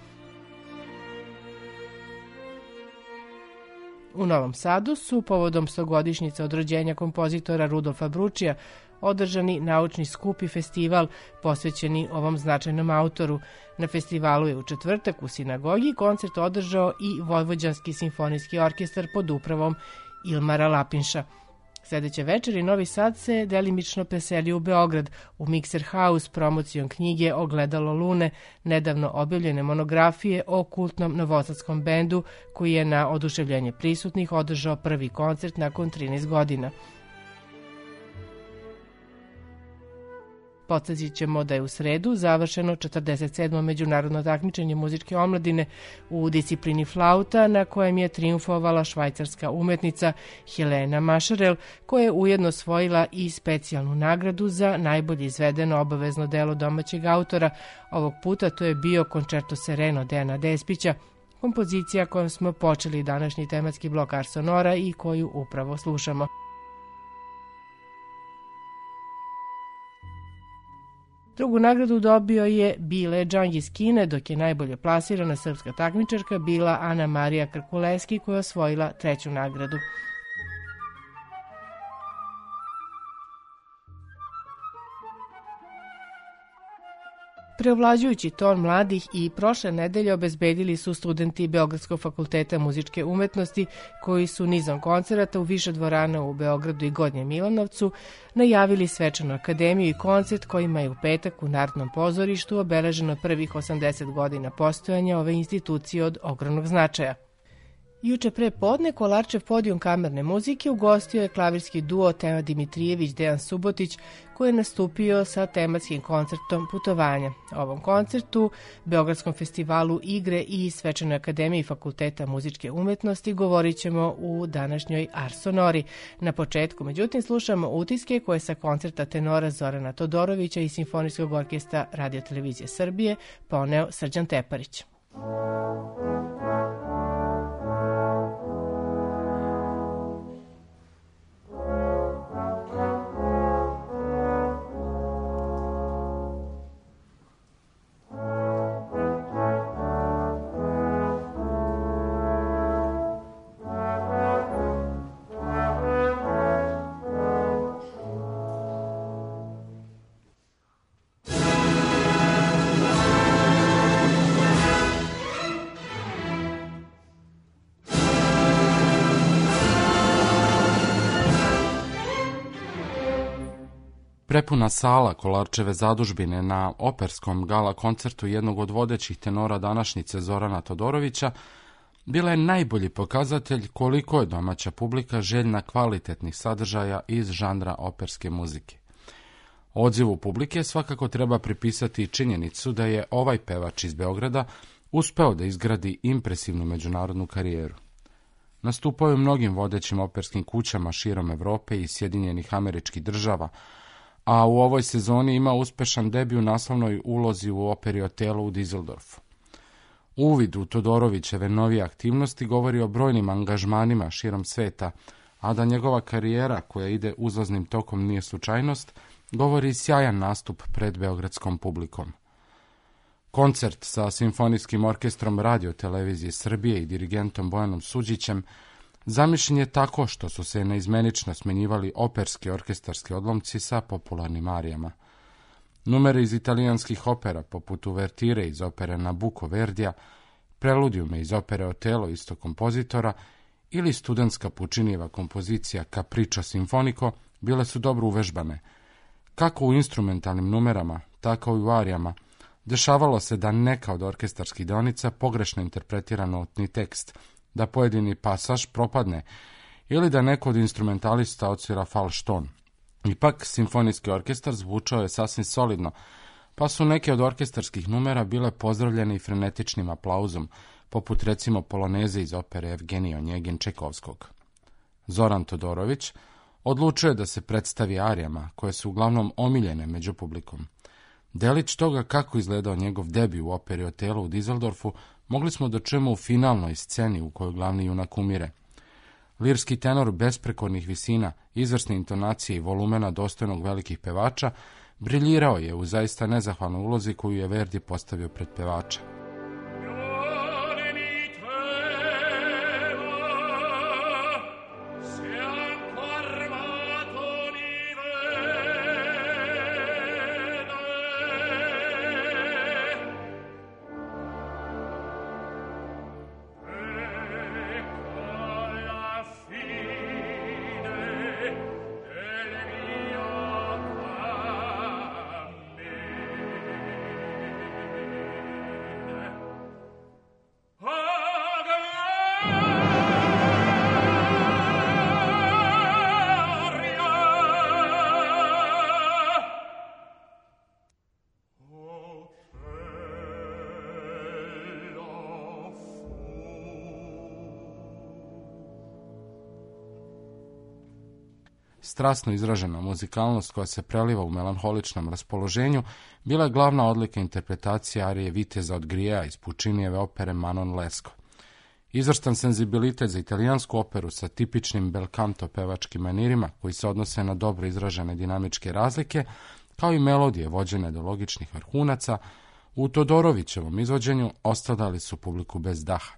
U Novom Sadu su, povodom 100-godišnjice od rođenja kompozitora Rudolfa Bručija, održani naučni skup i festival posvećeni ovom značajnom autoru. Na festivalu je u četvrtak u sinagogi koncert održao i Vojvođanski simfonijski orkestar pod upravom Ilmara Lapinša. Sledeće večeri Novi Sad se delimično preselio u Beograd, u Mixer House promocijom knjige Ogledalo Lune, nedavno objavljene monografije o kultnom novosadskom bendu koji je na oduševljenje prisutnih održao prvi koncert nakon 13 godina. Podsjetit ćemo da je u sredu završeno 47. međunarodno takmičenje muzičke omladine u disciplini flauta, na kojem je triumfovala švajcarska umetnica Helena Mašarel, koja je ujedno osvojila i specijalnu nagradu za najbolje izvedeno obavezno delo domaćeg autora. Ovog puta to je bio Concerto Sereno Dejana Despića, kompozicija kojom smo počeli današnji tematski blok Ars Sonora i koju upravo slušamo. Drugu nagradu dobio je Bile Džang iz Kine, dok je najbolje plasirana srpska takmičarka bila Ana Marija Krkuleski, koja je osvojila treću nagradu. Preovlađujući ton mladih i prošle nedelje obezbedili su studenti Beogradskog fakulteta muzičke umetnosti, koji su nizom koncerata u više dvorana u Beogradu i Gornjem Milanovcu najavili svečanu akademiju i koncert kojima je u petak u Narodnom pozorištu obeleženo prvih 80 godina postojanja ove institucije od ogromnog značaja. Juče pre podne Kolarčev podijum kamerne muzike ugostio je klavirski duo Tema Dimitrijević-Dejan Subotić, koji je nastupio sa tematskim koncertom Putovanja. O ovom koncertu, Beogradskom festivalu igre i Svečanoj akademiji Fakulteta muzičke umetnosti govorit ćemo u današnjoj Ars Sonori. Na početku, međutim, slušamo utiske koje sa koncerta tenora Zorana Todorovića i Simfonijskog orkestra Radio-televizije Srbije poneo Srđan Teparić. Prepuna sala Kolarčeve zadužbine na operskom gala koncertu jednog od vodećih tenora današnjice Zorana Todorovića bila je najbolji pokazatelj koliko je domaća publika željna kvalitetnih sadržaja iz žanra operske muzike. Odzivu publike svakako treba pripisati činjenicu da je ovaj pevač iz Beograda uspeo da izgradi impresivnu međunarodnu karijeru. Nastupao je u mnogim vodećim operskim kućama širom Evrope i Sjedinjenih Američkih Država, a u ovoj sezoni ima uspešan debiju u naslovnoj ulozi u operi Otelo u Dizeldorfu. Uvid u Todorovićeve novije aktivnosti govori o brojnim angažmanima širom sveta, a da njegova karijera, koja ide uzlaznim tokom, nije slučajnost, govori sjajan nastup pred beogradskom publikom. Koncert sa Simfonijskim orkestrom Radio-televizije Srbije i dirigentom Bojanom Suđićem zamišljen je tako što su se neizmenično smenjivali operski orkestarski odlomci sa popularnim arijama. Numere iz italijanskih opera, poput uvertire iz opere Nabucco Verdija, preludijume iz opere Otelo isto kompozitora ili studentska Pučinijeva kompozicija Capriccio Sinfonico, bile su dobro uvežbane. Kako u instrumentalnim numerama, tako i u arijama, dešavalo se da neka od orkestarskih deonica pogrešno interpretira notni tekst, da pojedini pasaž propadne ili da neko od instrumentalista odsvira falš ton. Ipak, simfonijski orkestar zvučao je sasvim solidno, pa su neke od orkestarskih numera bile pozdravljene i frenetičnim aplauzom, poput recimo poloneze iz opere Evgenij Onjegin Čajkovskog. Zoran Todorović odlučio je da se predstavi arijama, koje su uglavnom omiljene među publikom. Delić toga kako izgledao njegov debi u operi Otelo u Düsseldorfu mogli smo da čujemo u finalnoj sceni u kojoj glavni junak umire. Lirski tenor besprekornih visina, izvrsne intonacije i volumena dostojnog velikih pevača briljirao je u zaista nezahvalnoj ulozi koju je Verdi postavio pred pevača. Strasno izražena muzikalnost koja se preliva u melanholičnom raspoloženju bila je glavna odlika interpretacije arije Viteza od Griea iz Pučinijeve opere Manon Lescaut. Izvrstan senzibilitet za italijansku operu sa tipičnim bel canto pevačkim manirima koji se odnose na dobro izražene dinamičke razlike, kao i melodije vođene do logičnih vrhunaca, u Todorovićevom izvođenju ostavljali su publiku bez daha.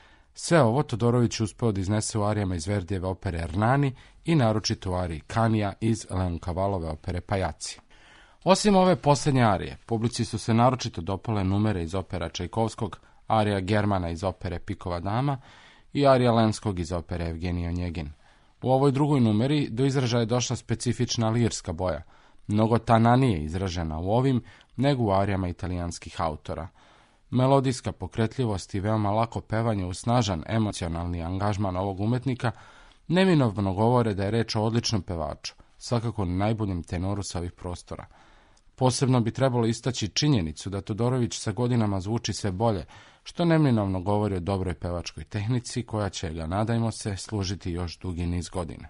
Sve ovo Todorović uspeo da iznese u arijama iz Verdijeve opere Ernani i naročito u ariji Kanija iz Leoncavallove opere Pajaci. Osim ove posljednje arije, publici su se naročito dopale numere iz opera Čajkovskog, arija Germana iz opere Pikova dama i arija Lenskog iz opere Evgenij Onjegin. U ovoj drugoj numeri do izražaja je došla specifična lirska boja, mnogo tananije izražena u ovim nego u arijama italijanskih autora. Melodijska pokretljivost i veoma lako pevanje uz snažan emocionalni angažman ovog umetnika neminovno govore da je reč o odličnom pevaču, svakako najboljem tenoru sa ovih prostora. Posebno bi trebalo istaći činjenicu da Todorović sa godinama zvuči sve bolje, što neminovno govori o dobroj pevačkoj tehnici koja će ga, nadajmo se, služiti još dugi niz godina.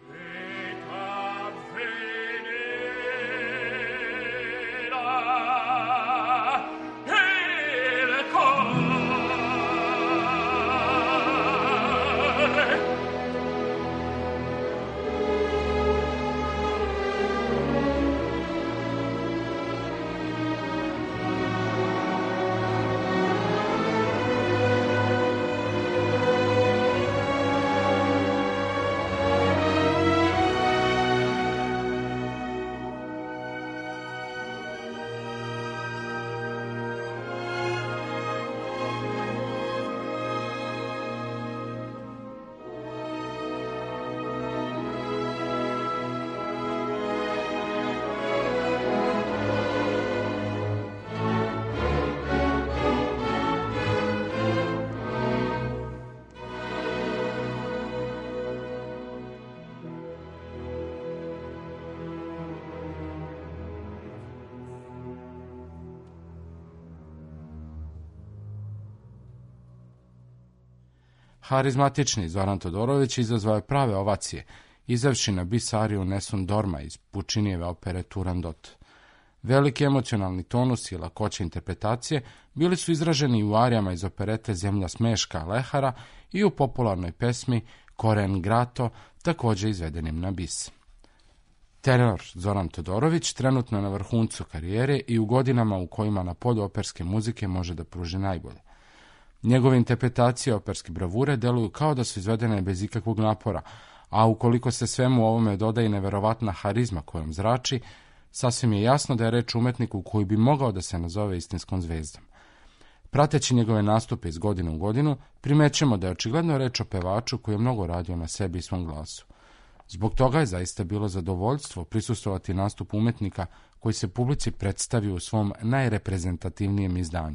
Harizmatični Zoran Todorović izazvao je prave ovacije, izavši na bis ariju Nessun Dorma iz Pučinijeve opere Turandot. Veliki emocionalni tonus i lakoće interpretacije bili su izraženi u arijama iz operete Zemlja smeška Lehara i u popularnoj pesmi Koren Grato, također izvedenim na bis. Tenor Zoran Todorović trenutno je na vrhuncu karijere i u godinama u kojima na polju operske muzike može da pruži najbolje. Njegove interpretacije operske bravure deluju kao da su izvedene bez ikakvog napora, a ukoliko se svemu ovome doda i neverovatna harizma kojom zrači, sasvim je jasno da je reč o umetniku koji bi mogao da se nazove istinskom zvezdom. Prateći njegove nastupe iz godine u godinu, primećemo da je očigledno reč o pevaču koji je mnogo radio na sebi i svom glasu. Zbog toga je zaista bilo zadovoljstvo prisustvovati nastupu umetnika koji se publici predstavio u svom najreprezentativnijem izdanju.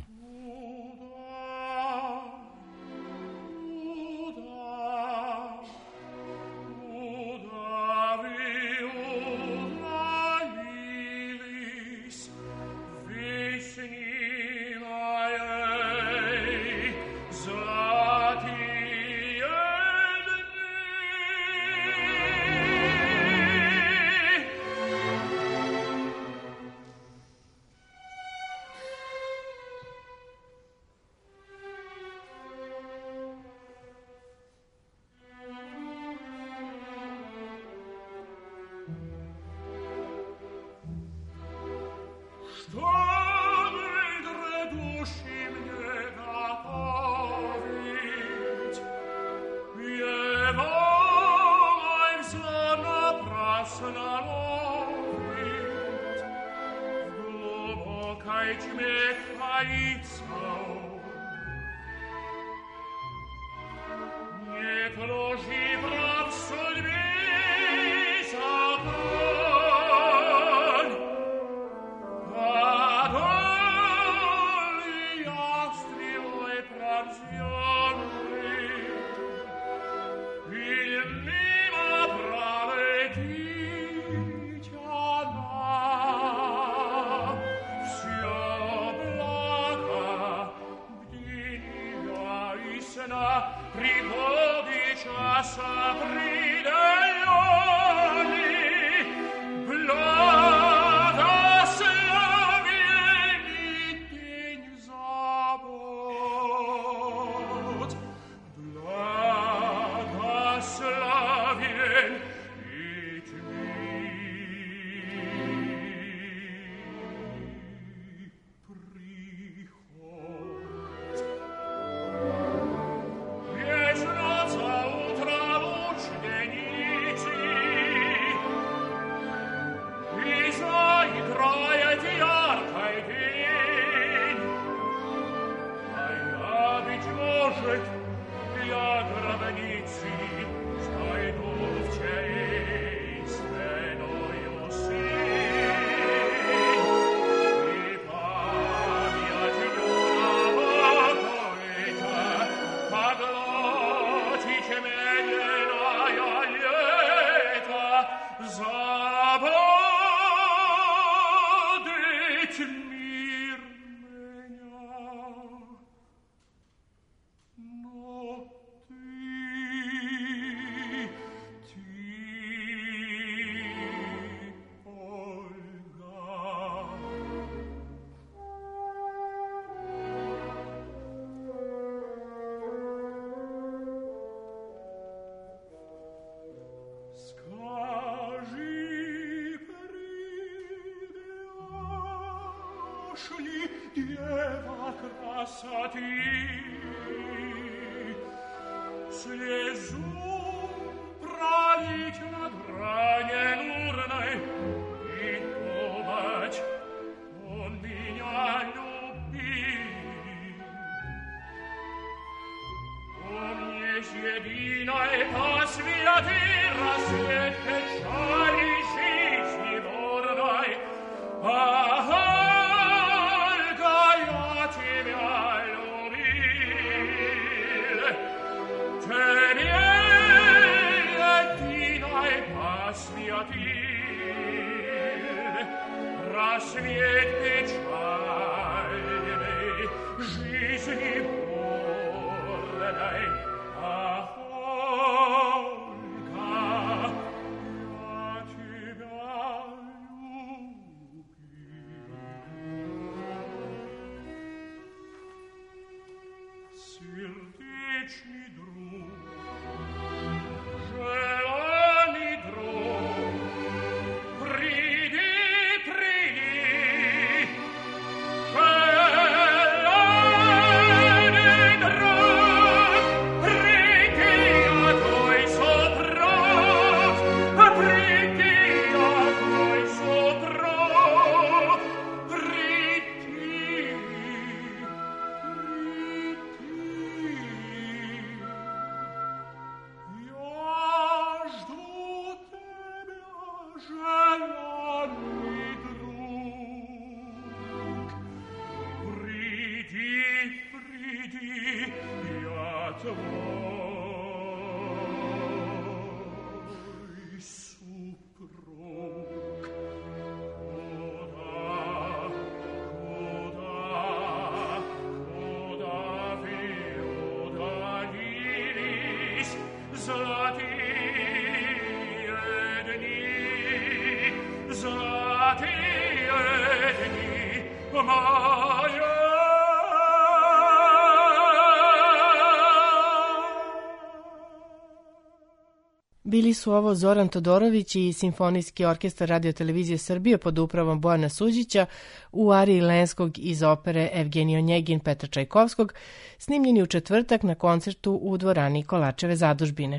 Bili su ovo Zoran Todorović i Simfonijski orkestar Radio-televizije Srbije pod upravom Bojana Suđića u ariji Lenskog iz opere Evgenij Onjegin Petra Čajkovskog, snimljeni u četvrtak na koncertu u dvorani Kolarčeve zadužbine.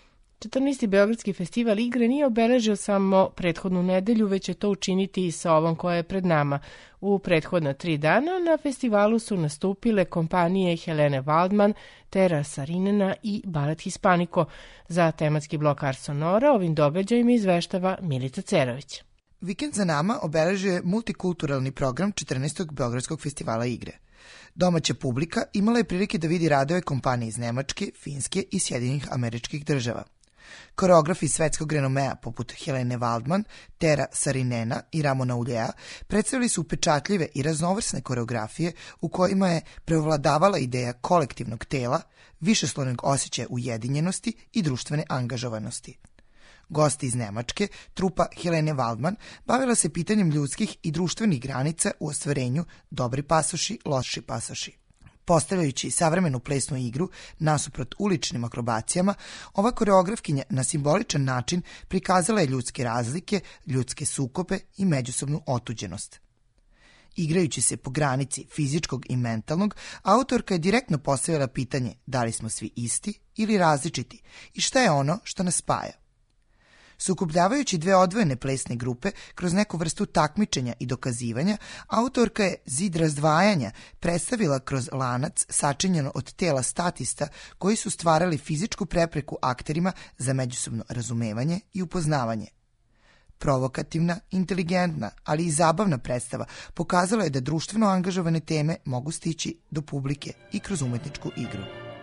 14. Beogradski festival igre nije obeležio samo prethodnu nedelju, već će to učiniti i sa ovom koja je pred nama. U prethodna 3 dana na festivalu su nastupile kompanije Helene Waldman, Tera Sarinena i Balet Hispanico. Za tematski blok Ars Sonora ovim događajima izveštava Milica Cerović. Vikend za nama obeležuje multikulturalni program 14. Beogradskog festivala igre. Domaća publika imala je prilike da vidi radove kompanije iz Nemačke, Finske i Sjedinjenih Američkih Država. Koreografi svetskog renomea poput Helene Waldman, Tera Sarinena i Ramona Uljea predstavili su upečatljive i raznovrsne koreografije u kojima je preovladavala ideja kolektivnog tela, višeslojnog osjećaja ujedinjenosti i društvene angažovanosti. Gosti iz Nemačke, trupa Helene Waldman, bavila se pitanjem ljudskih i društvenih granica u ostvarenju dobri pasoši, loši pasoši. Postavljajući savremenu plesnu igru nasuprot uličnim akrobacijama, ova koreografkinja na simboličan način prikazala je ljudske razlike, ljudske sukobe i međusobnu otuđenost. Igrajući se po granici fizičkog i mentalnog, autorka je direktno postavila pitanje da li smo svi isti ili različiti i šta je ono što nas spaja. Sukupljavajući dve odvojene plesne grupe kroz neku vrstu takmičenja i dokazivanja, autorka je zid razdvajanja predstavila kroz lanac sačinjeno od tela statista koji su stvarali fizičku prepreku akterima za međusobno razumevanje i upoznavanje. Provokativna, inteligentna, ali i zabavna predstava pokazala je da društveno angažovane teme mogu stići do publike i kroz umetničku igru.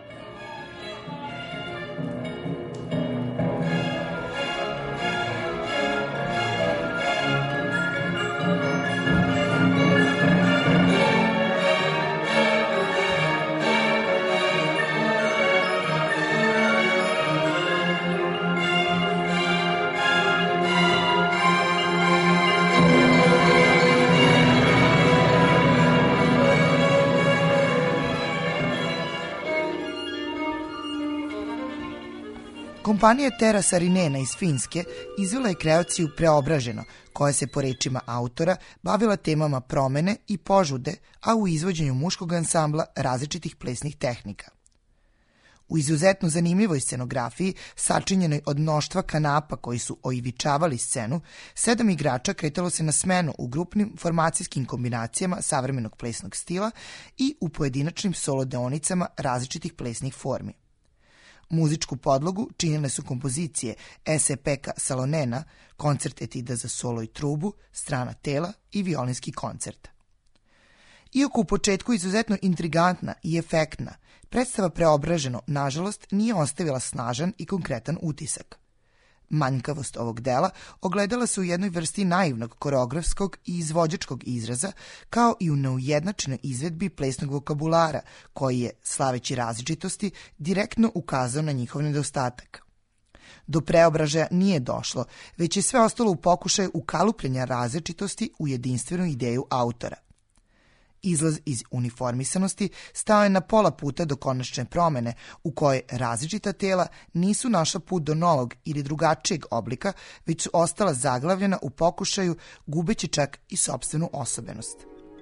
Kompanija Tera Sarinena iz Finske izvela je kreaciju Preobraženo, koja se po rečima autora bavila temama promene i požude, a u izvođenju muškog ansambla različitih plesnih tehnika. U izuzetno zanimljivoj scenografiji, sačinjenoj od mnoštva kanapa koji su oivičavali scenu, 7 igrača kretalo se na smenu u grupnim formacijskim kombinacijama savremenog plesnog stila i u pojedinačnim solo deonicama različitih plesnih formi. Muzičku podlogu činile su kompozicije S.E. Pekka Salonena, koncert etida za solo i trubu, strana tela i violinski koncert. Iako u početku izuzetno intrigantna i efektna, predstava Preobraženo, nažalost, nije ostavila snažan i konkretan utisak. Manjkavost ovog dela ogledala se u jednoj vrsti naivnog koreografskog i izvođačkog izraza, kao i u neujednačenoj izvedbi plesnog vokabulara, koji je, slaveći različitosti, direktno ukazao na njihov nedostatak. Do preobražaja nije došlo, već je sve ostalo u pokušaju ukalupljenja različitosti u jedinstvenu ideju autora. Izlaz iz uniformisanosti stao je na pola puta do konačne promene, u kojoj različita tela nisu našla put do novog ili drugačijeg oblika, već su ostala zaglavljena u pokušaju, gubeći čak i sopstvenu osobenost.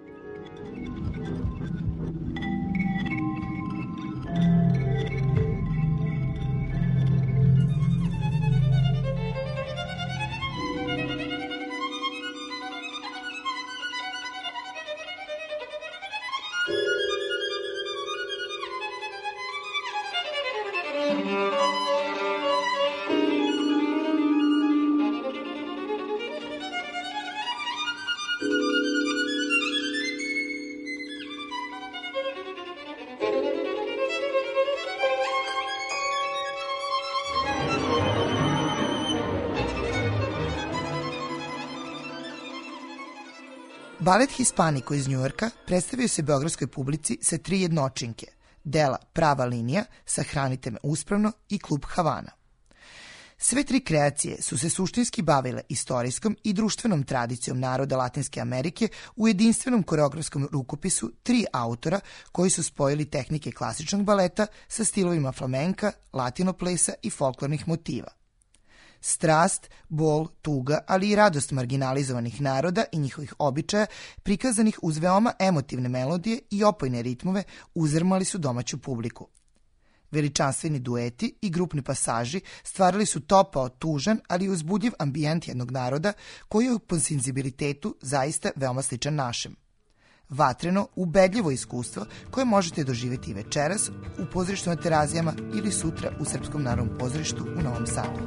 Balet Hispanico iz Njujorka predstavio se beogradskoj publici sa 3 jednočinke, dela Prava linija, Sahranite me uspravno i Klub Havana. Sve tri kreacije su se suštinski bavile istorijskom i društvenom tradicijom naroda Latinske Amerike u jedinstvenom koreografskom rukopisu tri autora koji su spojili tehnike klasičnog baleta sa stilovima flamenka, latinoplesa i folklornih motiva. Strast, bol, tuga, ali i radost marginalizovanih naroda i njihovih običaja, prikazanih uz veoma emotivne melodije i opojne ritmove, uzrmali su domaću publiku. Veličanstveni dueti i grupni pasaži stvarali su topao, tužan, ali i uzbudljiv ambijent jednog naroda koji je po senzibilitetu zaista veoma sličan našem. Vatreno, ubedljivo iskustvo koje možete doživjeti večeras u pozorištu na Terazijama ili sutra u Srpskom narodnom pozorištu u Novom Sadu.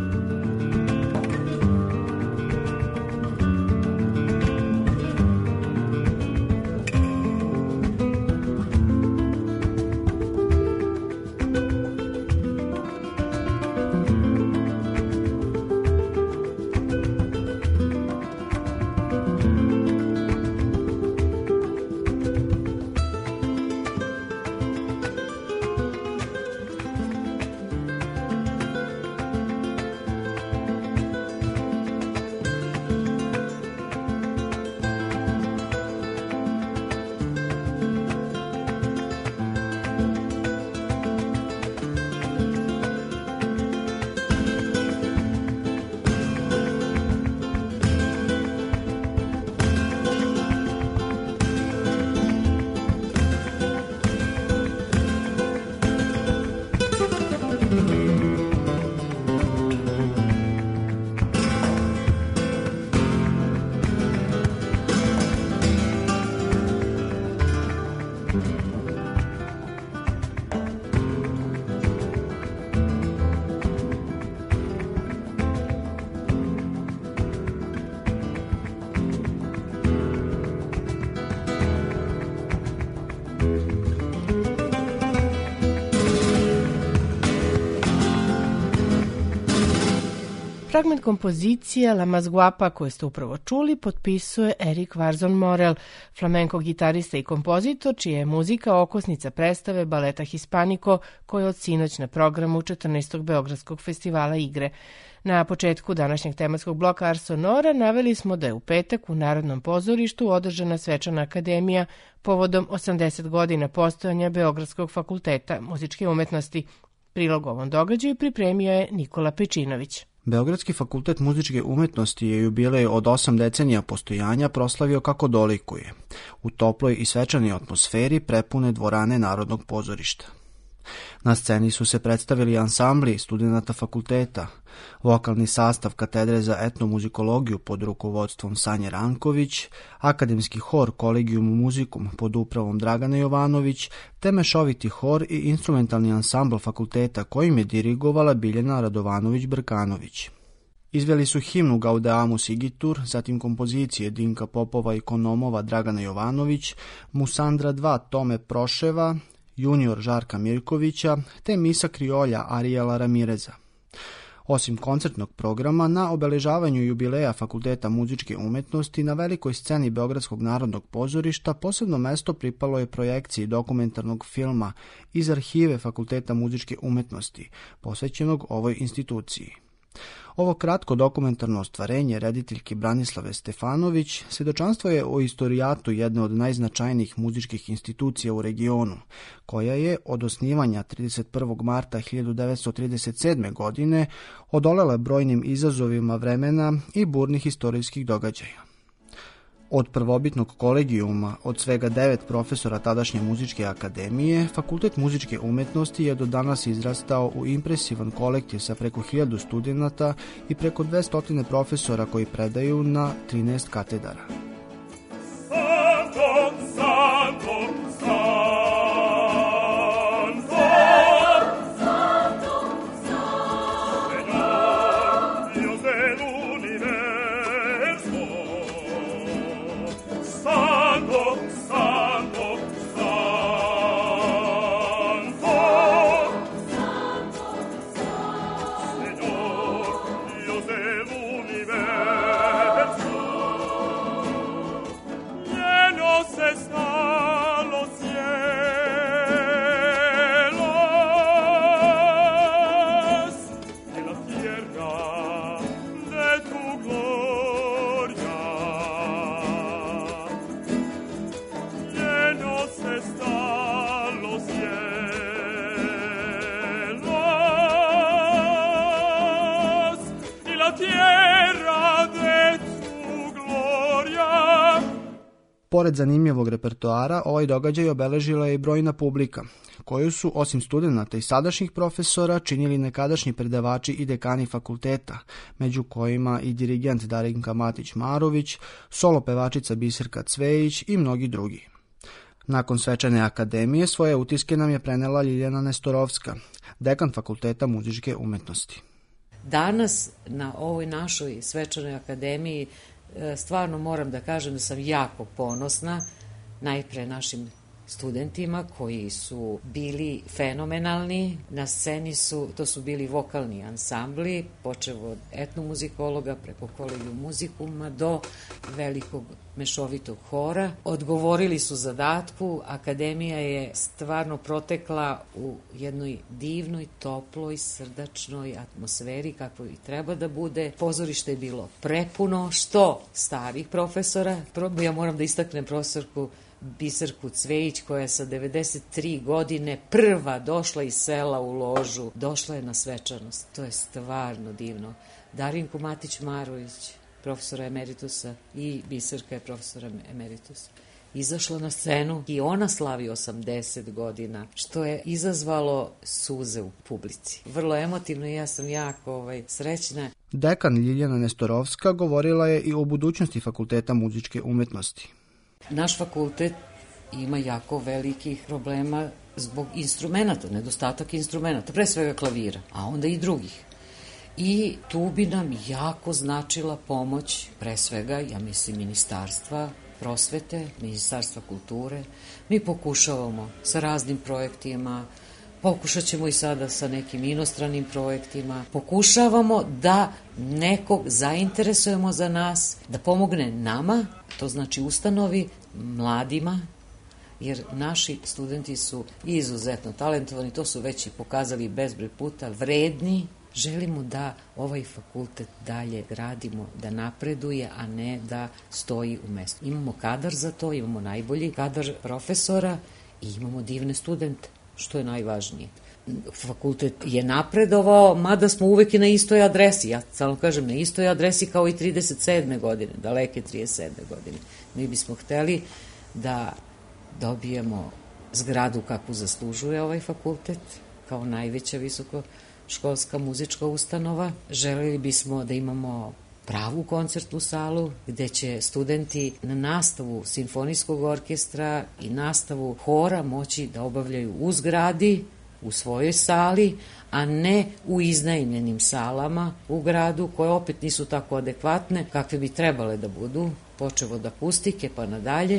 Fragment kompozicije La Mas Guapa koju ste upravo čuli potpisuje Erik Varzon Morel, flamenko gitarista i kompozitor, čija je muzika okosnica predstave baleta Hispanico koja je od sinoć na programu 14. Beogradskog festivala igre. Na početku današnjeg tematskog bloka Ars Sonora naveli smo da je u petak u Narodnom pozorištu održana svečana akademija povodom 80 godina postojanja Beogradskog fakulteta muzičke umetnosti. Prilog ovom događaju pripremio je Nikola Pečinović. Beogradski fakultet muzičke umetnosti je jubilej od 8 decenija postojanja proslavio kako dolikuje, u toploj i svečanoj atmosferi prepune dvorane Narodnog pozorišta. Na sceni su se predstavili ansambli studenata fakulteta, vokalni sastav katedre za etnomuzikologiju pod rukovodstvom Sanje Ranković, akademski hor Collegium Musicum pod upravom Dragane Jovanović, te mešoviti hor i instrumentalni ansambl fakulteta kojim je dirigovala Biljana Radovanović-Brkanović. Izveli su himnu Gaudeamus Igitur, zatim kompozicije Dinka Popova i Konomova Dragana Jovanović, Musandra 2 Tome Proševa, Junior Žarka Mirkovića, te Misa Kriolja Arijela Ramireza. Osim koncertnog programa, na obeležavanju jubileja Fakulteta muzičke umetnosti na velikoj sceni Beogradskog narodnog pozorišta posebno mesto pripalo je projekciji dokumentarnog filma iz arhive Fakulteta muzičke umetnosti, posvećenog ovoj instituciji. Ovo kratko dokumentarno ostvarenje rediteljke Branislave Stefanović svjedočanstvo je o istorijatu jedne od najznačajnijih muzičkih institucija u regionu, koja je od osnivanja 31. marta 1937. godine odolela brojnim izazovima vremena i burnih istorijskih događaja. Od prvobitnog kolegijuma, od svega 9 profesora tadašnje muzičke akademije, Fakultet muzičke umetnosti je do danas izrastao u impresivan kolektiv sa preko 1000 studenata i preko 200 profesora koji predaju na 13 katedara. Pored zanimljivog repertoara, ovaj događaj obeležila je i brojna publika, koju su, osim studenata i sadašnjih profesora, činili nekadašnji predavači i dekani fakulteta, među kojima i dirigent Darinka Matić-Marović, solo pevačica Biserka Cvejić i mnogi drugi. Nakon svečane akademije svoje utiske nam je prenela Ljiljana Nestorovska, dekan Fakulteta muzičke umetnosti. Danas na ovoj našoj svečanoj akademiji stvarno moram da kažem da sam jako ponosna najpre našim studentima koji su bili fenomenalni. Na sceni to su bili vokalni ansambli, počev od etnomuzikologa preko Kolegijum Muzikuma do velikog mešovitog hora. Odgovorili su zadatku, akademija je stvarno protekla u jednoj divnoj, toploj, srdačnoj atmosferi kako i treba da bude. Pozorište je bilo prepuno, što starih profesora. Ja moram da istaknem profesorku Biserku Cvejić koja je sa 93 godine prva došla iz sela u ložu, došla je na svečanost. To je stvarno divno. Darinku Matić-Marović, profesora emeritusa, i Biserka je profesora emeritusa, izašla na scenu i ona slavi 80 godina, što je izazvalo suze u publici. Vrlo emotivno i ja sam jako srećna. Dekan Ljiljana Nestorovska govorila je i o budućnosti Fakulteta muzičke umetnosti. Naš fakultet ima jako velikih problema zbog instrumenta, nedostatak instrumenta, pre svega klavira, a onda i drugih. I tu bi nam jako značila pomoć, pre svega, ja mislim, Ministarstva prosvete, Ministarstva kulture. Mi pokušavamo sa raznim projektima, pokušat ćemo i sada sa nekim inostranim projektima. Pokušavamo da nekog zainteresujemo za nas, da pomogne nama, to znači ustanovi, mladima, jer naši studenti su izuzetno talentovani, to su već i pokazali bezbroj puta, vredni. Želimo da ovaj fakultet dalje gradimo, da napreduje, a ne da stoji u mestu. Imamo kadar za to, imamo najbolji kadar profesora i imamo divne studente, što je najvažnije. Fakultet je napredovao, mada smo uvek i na istoj adresi, ja samo kažem na istoj adresi kao i 37. godine, daleke 37. godine. Mi bismo hteli da dobijemo zgradu kakvu zaslužuje ovaj fakultet, kao najveća visokoškolska muzička ustanova. Želeli bismo da imamo pravu koncertnu salu gde će studenti na nastavu simfonijskog orkestra i nastavu hora moći da obavljaju u zgradi, u svojoj sali, a ne u iznajmljenim salama u gradu koje opet nisu tako adekvatne kakve bi trebale da budu, počev od akustike pa nadalje.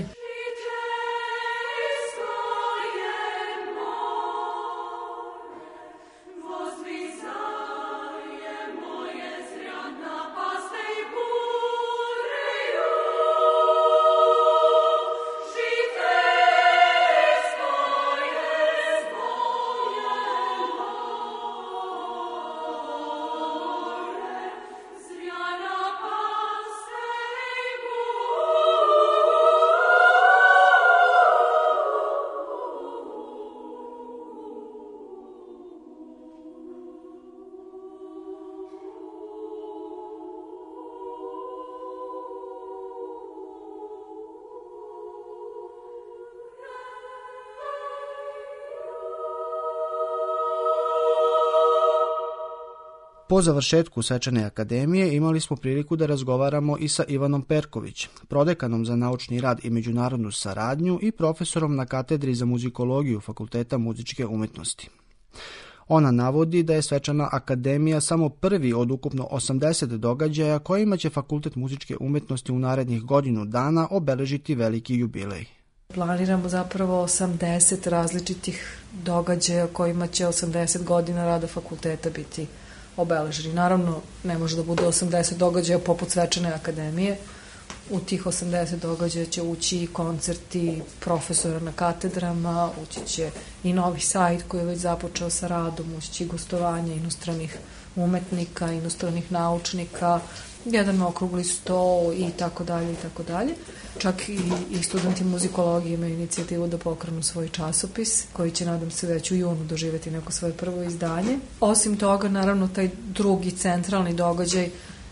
Po završetku svečane akademije imali smo priliku da razgovaramo i sa Ivanom Perković, prodekanom za naučni rad i međunarodnu saradnju i profesorom na katedri za muzikologiju Fakulteta muzičke umetnosti. Ona navodi da je svečana akademija samo prvi od ukupno 80 događaja kojima će Fakultet muzičke umetnosti u narednih godinu dana obeležiti veliki jubilej. Planiramo zapravo 80 različitih događaja kojima će 80 godina rada fakulteta biti obeleženi. Naravno, ne može da bude 80 događaja poput svečane akademije. U tih 80 događaja će ući i koncerti profesora na katedrama, ući će i novi sajt koji je već započeo sa radom, ući će i gostovanja inostranih umetnika, inostranih naučnika, jedan okrugli sto i tako dalje i tako dalje. Čak i studenti muzikologije imaju inicijativu da pokrenu svoj časopis, koji će, nadam se, već u junu doživjeti neko svoje prvo izdanje. Osim toga, naravno, taj drugi centralni događaj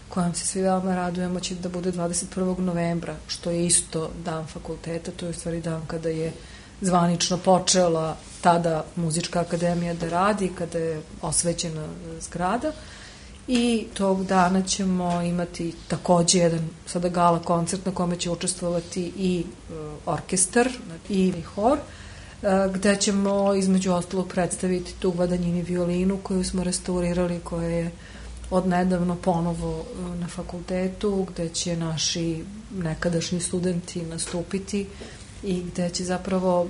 kojom se svi veoma radujemo, će da bude 21. novembra, što je isto dan fakulteta, to je u stvari dan kada je zvanično počela tada Muzička akademija da radi, kada je osvećena zgrada. I tog dana ćemo imati takođe jedan sada gala koncert na kome će učestvovati i orkestar i hor, gde ćemo između ostalog predstaviti tu Guadagnini violinu koju smo restaurirali, koja je odnedavno ponovo na fakultetu, gde će naši nekadašnji studenti nastupiti i gde će zapravo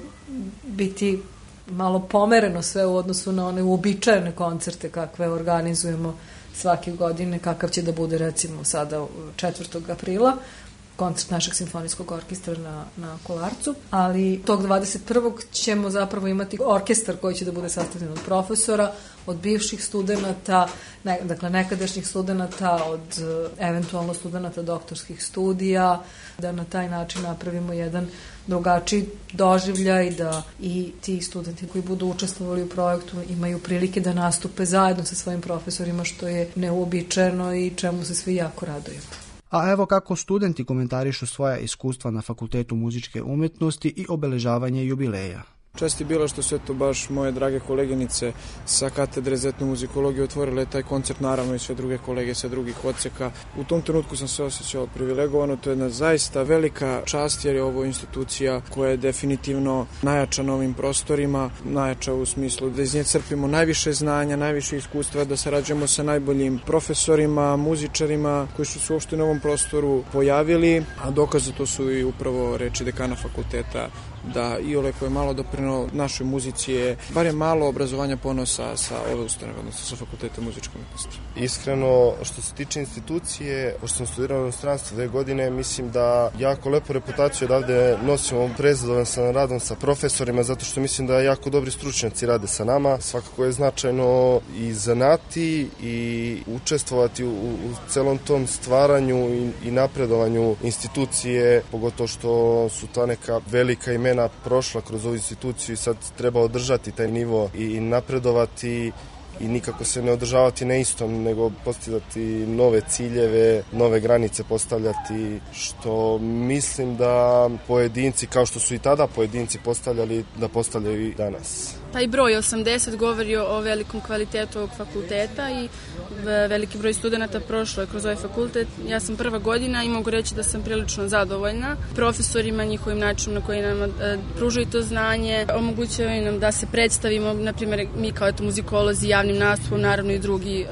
biti malo pomereno sve u odnosu na one uobičajene koncerte kakve organizujemo svake godine, kakav će da bude recimo sada 4. aprila, koncert našeg simfonijskog orkestra na Kolarcu, ali tog 21. ćemo zapravo imati orkestar koji će da bude sastavljen od profesora, od bivših studenta, dakle nekadašnjih studenta, od eventualno studenta doktorskih studija, da na taj način napravimo jedan drugačiji doživljaj, da i ti studenti koji budu učestvovali u projektu imaju prilike da nastupe zajedno sa svojim profesorima, što je neuobičajeno i čemu se svi jako radujemo. A evo kako studenti komentarišu svoja iskustva na Fakultetu muzičke umetnosti i obeležavanje jubileja. Čast je bilo što su eto baš moje drage koleginice sa katedre za etnomuzikologiju otvorile taj koncert, naravno i sve druge kolege sa drugih odseka. U tom trenutku sam se osjećao privilegovano, to je jedna zaista velika čast jer je ovo institucija koja je definitivno najjača na ovim prostorima, najjača u smislu da iz nje crpimo najviše znanja, najviše iskustva, da sarađujemo sa najboljim profesorima, muzičarima koji su se uopšte na ovom prostoru pojavili, a dokaz za to su i upravo reči dekana fakulteta da Iole koje je malo doprinao našoj muzici je bar je malo obrazovanja ponosa sa ove ustanove, odnosno sa Fakulteta muzičke umetnosti. Iskreno, što se tiče institucije, pošto sam studirao u inostranstvu 2 godine, mislim da jako lepu reputaciju odavde nosimo, prezadovoljan sam radom sa profesorima, zato što mislim da jako dobri stručnjaci rade sa nama. Svakako je značajno i zanati i učestvovati u celom tom stvaranju i napredovanju institucije, pogotovo što su ta neka velika imena prošla kroz ovu instituciju i sad treba održati taj nivo i napredovati i nikako se ne održavati na istom, nego postizati nove ciljeve, nove granice postavljati, što mislim da pojedinci, kao što su i tada pojedinci postavljali, da postavljaju i danas. Taj broj 80 govori o velikom kvalitetu ovog fakulteta i veliki broj studenta prošlo je kroz ovaj fakultet. Ja sam prva godina i mogu reći da sam prilično zadovoljna profesorima, njihovim načinom na koji nam pružaju to znanje, omogućavaju nam da se predstavimo, na primjer mi kao muzikolozi javnim nastupom, naravno i drugi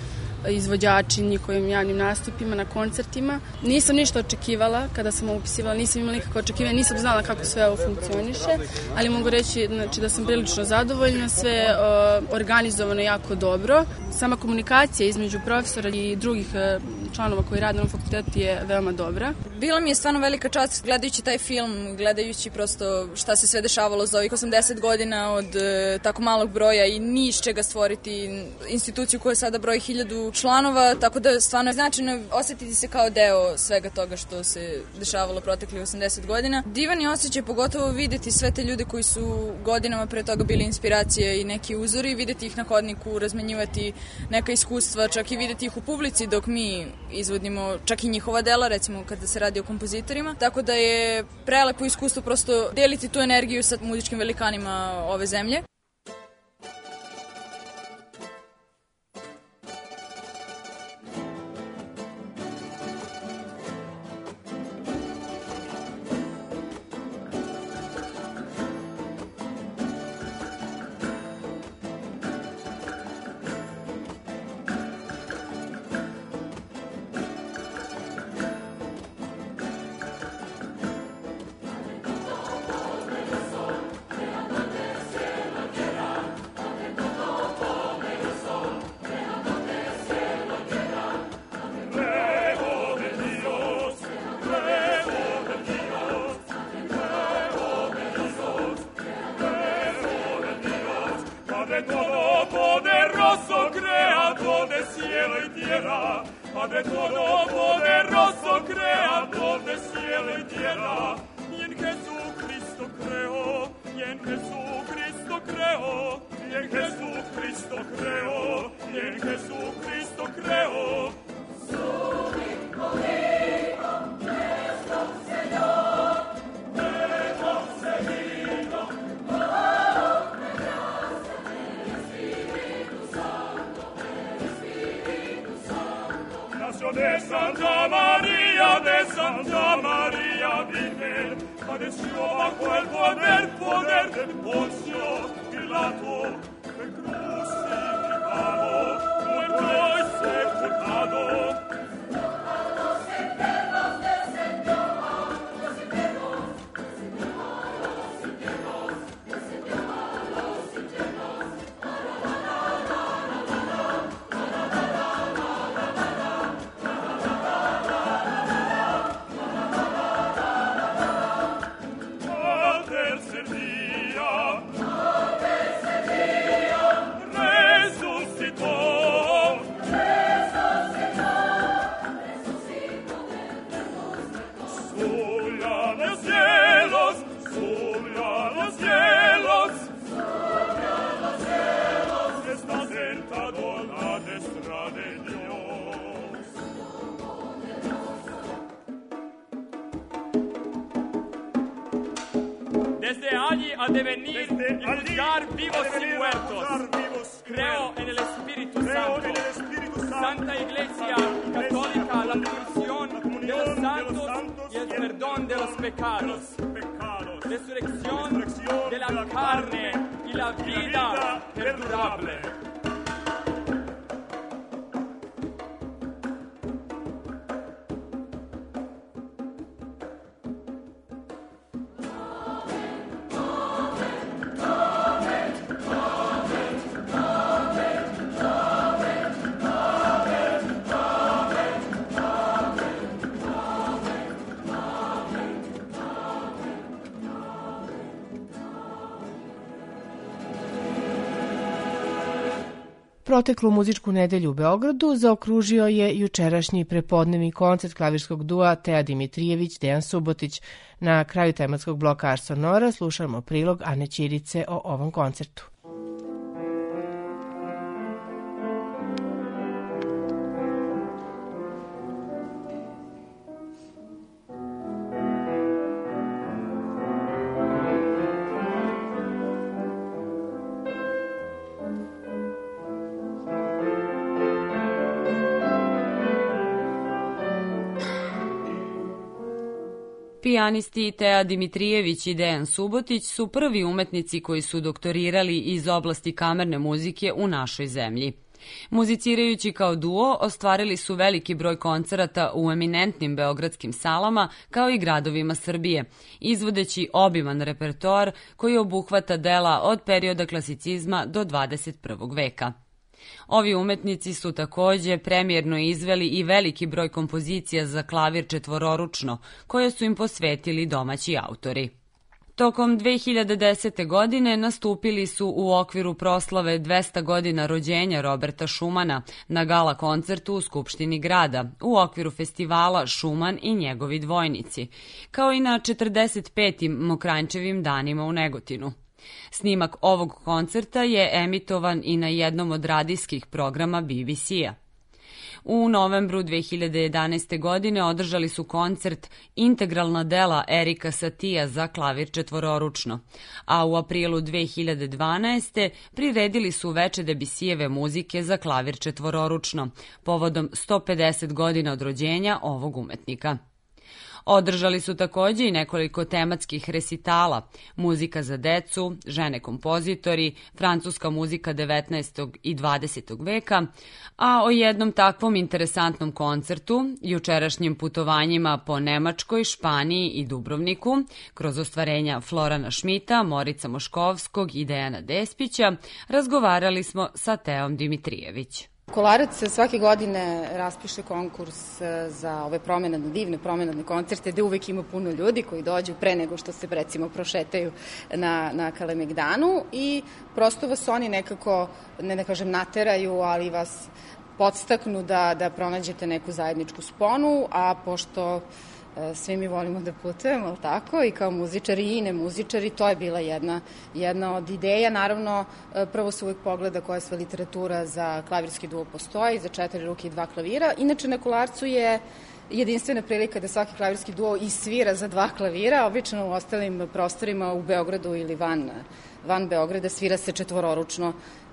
izvođači njihovim javnim nastupima na koncertima. Nisam ništa očekivala kada sam upisivala, nisam imala nikakve očekivanja, nisam znala kako sve ovo funkcioniše, ali mogu reći da sam prilično zadovoljna, sve organizovano jako dobro. Sama komunikacija između profesora i drugih članova koji rade na fakultetu je veoma dobra. Bila mi je stvarno velika čast gledajući taj film, gledajući prosto šta se sve dešavalo za ovih 80 godina od tako malog broja i ni iz čega stvoriti instituciju koja sada broji 1000 članova, tako da stvarno je značajno osetiti se kao deo svega toga što se dešavalo proteklih 80 godina. Divan je osjećaj pogotovo videti sve te ljude koji su godinama pre toga bili inspiracije i neki uzori, videti ih na hodniku, razmenjivati neka iskustva, čak i videti ih u publici dok mi izvodimo čak i njihova dela, recimo kada se radi o kompozitorima. Tako da je prelepo iskustvo prosto deliti tu energiju sa muzičkim velikanima ove zemlje. Cristo creo, y en Jesús Cristo creo. padeció bajo el poder del Poncio Pilato, fue crucificado, muerto y sepultado. Desde allí a devenir y juzgar vivos y muertos. Creo en el Espíritu Santo, Santa Iglesia Católica, la comunión de los santos y el perdón de los pecados, resurrección de la carne y la vida perdurable. Proteklu muzičku nedelju u Beogradu zaokružio je jučerašnji prepodnevni koncert klavirskog dua Teja Dimitrijević, Dejan Subotić. Na kraju tematskog bloka Ars Sonora slušamo prilog Ane Ćirice o ovom koncertu. Pijanisti Teja Dimitrijević i Dejan Subotić su prvi umetnici koji su doktorirali iz oblasti kamerne muzike u našoj zemlji. Muzicirajući kao duo, ostvarili su veliki broj koncerata u eminentnim beogradskim salama kao i gradovima Srbije, izvodeći obiman repertoar koji obuhvata dela od perioda klasicizma do 21. veka. Ovi umetnici su takođe premijerno izveli i veliki broj kompozicija za klavir četvororučno, koje su im posvetili domaći autori. Tokom 2010. godine nastupili su u okviru proslave 200 godina rođenja Roberta Šumana na gala koncertu u Skupštini grada u okviru festivala Šuman i njegovi dvojnici, kao i na 45. Mokranjčevim danima u Negotinu. Snimak ovog koncerta je emitovan i na jednom od radijskih programa BBC-a. U novembru 2011. godine održali su koncert Integralna dela Erika Satija za klavir četvororučno, a u aprilu 2012. priredili su veče Debussyjeve muzike za klavir četvororučno, povodom 150 godina od rođenja ovog umetnika. Održali su takođe i nekoliko tematskih resitala, muzika za decu, žene kompozitori, francuska muzika 19. i 20. veka, a o jednom takvom interesantnom koncertu, jučerašnjim putovanjima po Nemačkoj, Španiji i Dubrovniku, kroz ostvarenja Florana Šmita, Morica Moškovskog i Dejana Despića, razgovarali smo sa Teom Dimitrijević. Kolarac svake godine raspiše konkurs za ove divne promenadne koncerte, gde uvek ima puno ljudi koji dođu pre nego što se recimo prošetaju na Kalemegdanu i prosto vas oni nekako, ne da kažem nateraju, ali vas podstaknu da pronađete neku zajedničku sponu, a pošto svi mi volimo da putujemo, ali tako, i kao muzičari i ne muzičari, to je bila jedna od ideja. Naravno, prvo se uvijek pogleda koja sve literatura za klavirski duo postoji, za 4 ruke i 2 klavira. Inače, na Kolarcu je jedinstvena prilika da svaki klavirski duo isvira za 2 klavira, obično u ostalim prostorima u Beogradu ili van Beograda svira se četvororučno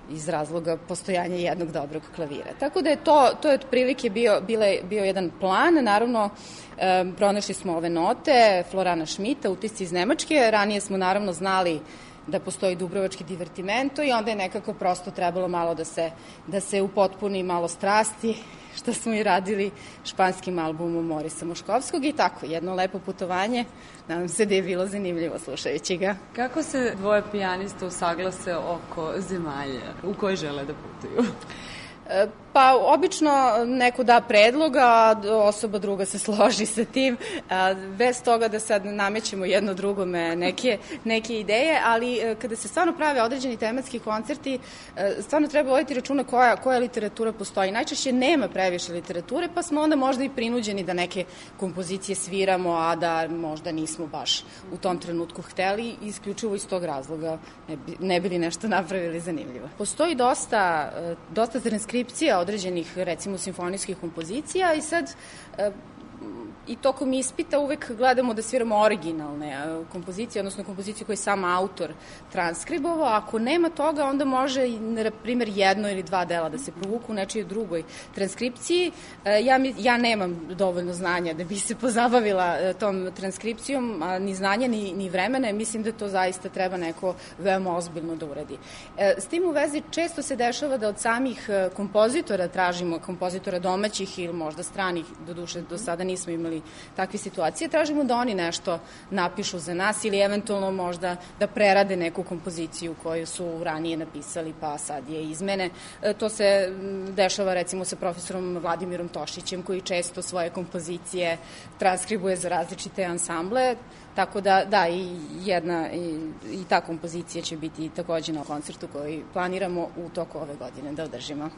iz razloga postojanja jednog dobrog klavira. Tako da je to je otprilike bio jedan plan. Naravno, pronašli smo ove note Florana Schmidta, utisci iz Nemačke. Ranije smo naravno znali da postoji dubrovački divertimento i onda je nekako prosto trebalo malo da se upotpuni malo strasti, što smo i radili španskim albumom Morisa Moškovskog i tako, jedno lepo putovanje. Nadam se da je bilo zanimljivo slušajući ga. Kako se dvoje pijanista usaglase oko zemalja u koje žele da putuju? Pa, obično neko da predlog, a osoba druga se složi sa tim, bez toga da sad namećemo jedno drugome neke ideje, ali kada se stvarno prave određeni tematski koncerti, stvarno treba voditi računa koja literatura postoji. Najčešće nema previše literature, pa smo onda možda i prinuđeni da neke kompozicije sviramo, a da možda nismo baš u tom trenutku hteli, isključivo iz tog razloga ne bi li nešto napravili zanimljivo. Postoji dosta transkripcija određenih, recimo, simfonijskih kompozicija i sad i tokom ispita uvek gledamo da sviramo originalne kompozicije, odnosno kompozicije koje je sam autor transkribovao. Ako nema toga, onda može, na primjer, jedno ili dva dela da se provuku u nečijoj drugoj transkripciji. Ja nemam dovoljno znanja da bi se pozabavila tom transkripcijom, ni znanja, ni vremena. Mislim da to zaista treba neko veoma ozbiljno da uradi. S tim u vezi često se dešava da od samih kompozitora tražimo, kompozitora domaćih ili možda stranih, doduše do sada nismo imali takve situacije, tražimo da oni nešto napišu za nas ili eventualno možda da prerade neku kompoziciju koju su ranije napisali pa sad je izmene. To se dešava recimo sa profesorom Vladimirom Tošićem koji često svoje kompozicije transkribuje za različite ansamble, tako da i ta kompozicija će biti takođe na koncertu koji planiramo u toku ove godine da održimo.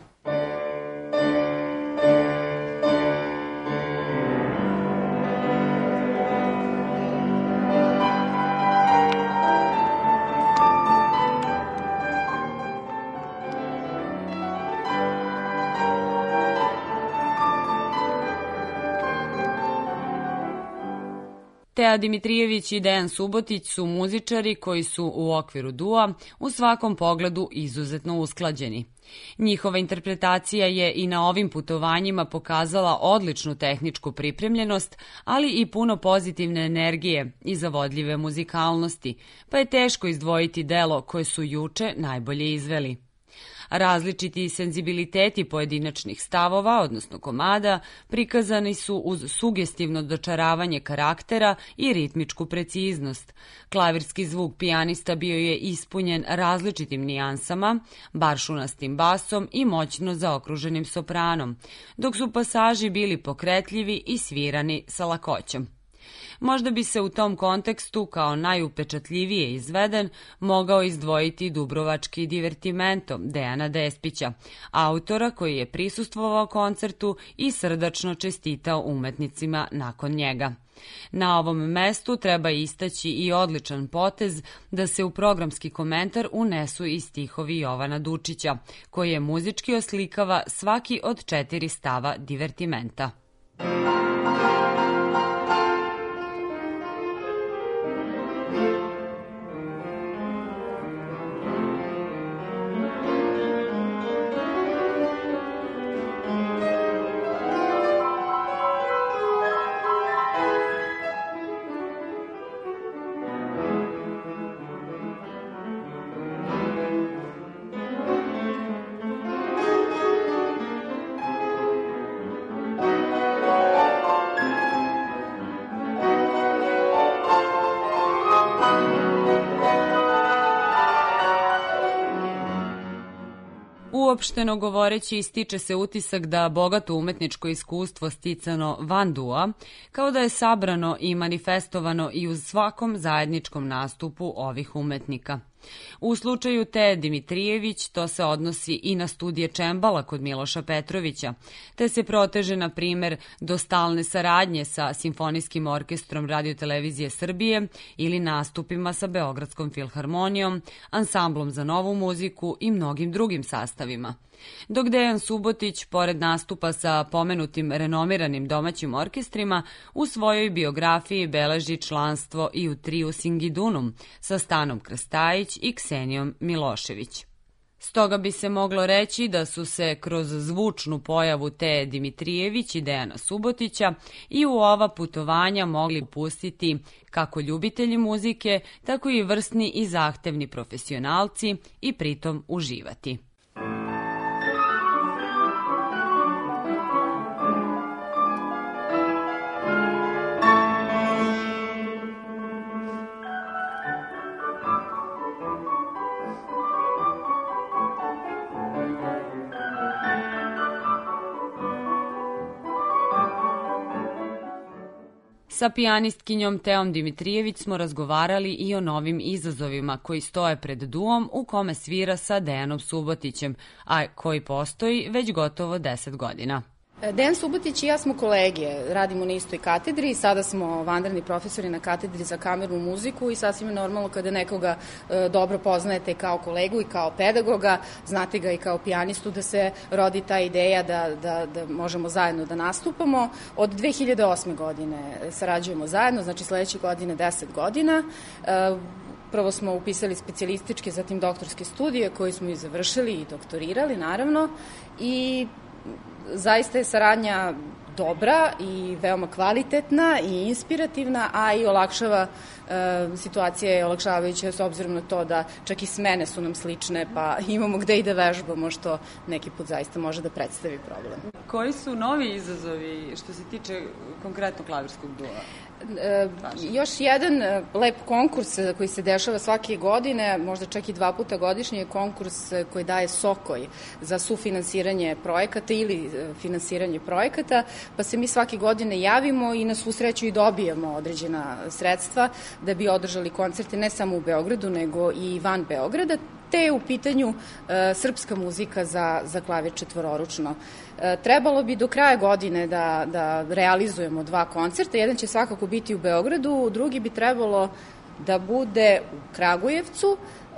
Tea Dimitrijević i Dejan Subotić su muzičari koji su u okviru dua u svakom pogledu izuzetno usklađeni. Njihova interpretacija je i na ovim putovanjima pokazala odličnu tehničku pripremljenost, ali i puno pozitivne energije i zavodljive muzikalnosti, pa je teško izdvojiti delo koje su juče najbolje izveli. Različiti senzibiliteti pojedinačnih stavova, odnosno komada, prikazani su uz sugestivno dočaravanje karaktera i ritmičku preciznost. Klavirski zvuk pijanista bio je ispunjen različitim nijansama, baršunastim basom i moćno zaokruženim sopranom, dok su pasaži bili pokretljivi i svirani sa lakoćom. Možda bi se u tom kontekstu kao najupečatljivije izveden mogao izdvojiti dubrovački divertimento Dejana Despića, autora koji je prisustvovao koncertu i srdačno čestitao umetnicima nakon njega. Na ovom mestu treba istaći i odličan potez da se u programski komentar unesu i stihovi Jovana Dučića, koji je muzički oslikava svaki od 4 stava divertimenta. Uopšteno govoreći, ističe se utisak da bogato umetničko iskustvo sticano van dua, kao da je sabrano i manifestovano i u svakom zajedničkom nastupu ovih umetnika. U slučaju Tee Dimitrijević to se odnosi i na studije čembala kod Miloša Petrovića, te se proteže, na primer, do stalne saradnje sa Simfonijskim orkestrom Radio-televizije Srbije ili nastupima sa Beogradskom filharmonijom, ansamblom za novu muziku i mnogim drugim sastavima. Dok Dejan Subotić, pored nastupa sa pomenutim renomiranim domaćim orkestrima, u svojoj biografiji beleži članstvo i u triu Singidunum sa Stanom Krstajić i Ksenijom Milošević. Stoga bi se moglo reći da su se kroz zvučnu pojavu Teje Dimitrijević i Dejana Subotića i u ova putovanja mogli upustiti kako ljubitelji muzike, tako i vrsni i zahtevni profesionalci i pritom uživati. Sa pijanistkinjom Teom Dimitrijević smo razgovarali i o novim izazovima koji stoje pred duom u kome svira sa Dejanom Subotićem, a koji postoji već gotovo 10 godina. Dejan Subotić i ja smo kolege, radimo na istoj katedri, sada smo vanredni profesori na katedri za kamernu muziku i sasvim je normalno kada nekoga dobro poznajete kao kolegu i kao pedagoga, znate ga i kao pijanistu, da se rodi ta ideja da možemo zajedno da nastupamo. Od 2008. godine sarađujemo zajedno, znači sledeće godine 10 godina. Prvo smo upisali specijalističke, zatim doktorske studije koje smo i završili i doktorirali, naravno, i zaista je saradnja dobra i veoma kvalitetna i inspirativna, a i olakšava, situacija je olakšavajuća s obzirom na to da čak i smene su nam slične, pa imamo gde i da vežbamo, što neki put zaista može da predstavi problem. Koji su novi izazovi što se tiče konkretno klavirskog dua? Još jedan lep konkurs koji se dešava svake godine, možda čak i 2 puta godišnje, je konkurs koji daje Sokoj za sufinansiranje projekata ili finansiranje projekata, pa se mi svake godine javimo i na svu sreću i dobijemo određena sredstva da bi održali koncerte ne samo u Beogradu, nego i van Beograda, te je u pitanju srpska muzika za klavir četvororučno. Trebalo bi do kraja godine da realizujemo 2 koncerta. Jedan će svakako biti u Beogradu, drugi bi trebalo da bude u Kragujevcu.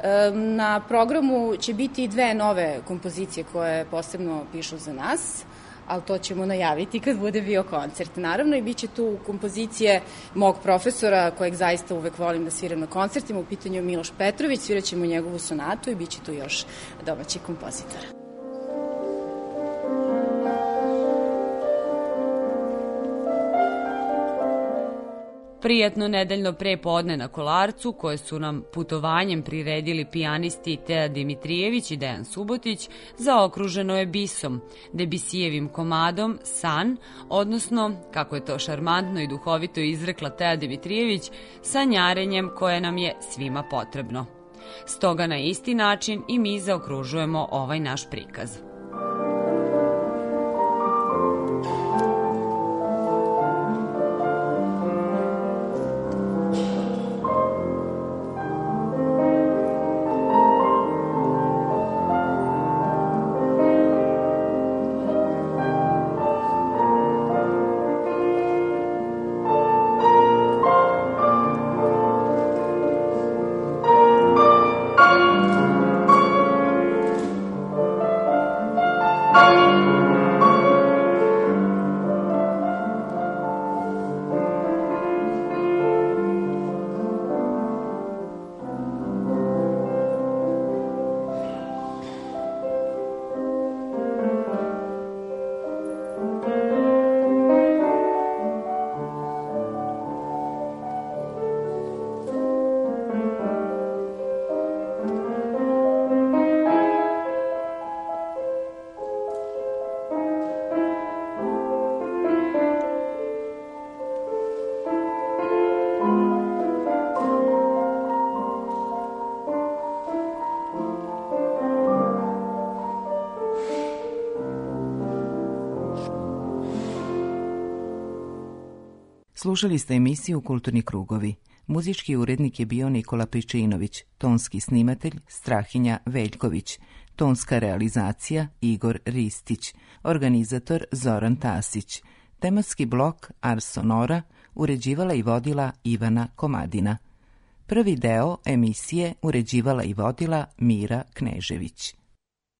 Na programu će biti i 2 nove kompozicije koje posebno pišu za nas, ali to ćemo najaviti kad bude bio koncert. Naravno, i bit će tu kompozicije mog profesora, kojeg zaista uvek volim da sviram na koncertima. U pitanju je Miloš Petrović, svirat ćemo njegovu sonatu i bit će tu još domaćih kompozitora. Prijetno nedeljno prepodne na Kolarcu, koje su nam putovanjem priredili pijanisti Teja Dimitrijević i Dejan Subotić, zaokruženo je bisom, Debusijevim komadom San, odnosno, kako je to šarmantno i duhovito izrekla Teja Dimitrijević, sanjarenjem koje nam je svima potrebno. Stoga na isti način i mi zaokružujemo ovaj naš prikaz. Slušali ste emisiju Kulturni krugovi. Muzički urednik je bio Nikola Pričinović, tonski snimatelj Strahinja Veljković, tonska realizacija Igor Ristić, organizator Zoran Tasić, tematski blok Ars Sonora uređivala i vodila Ivana Komadina. Prvi deo emisije uređivala i vodila Mira Knežević.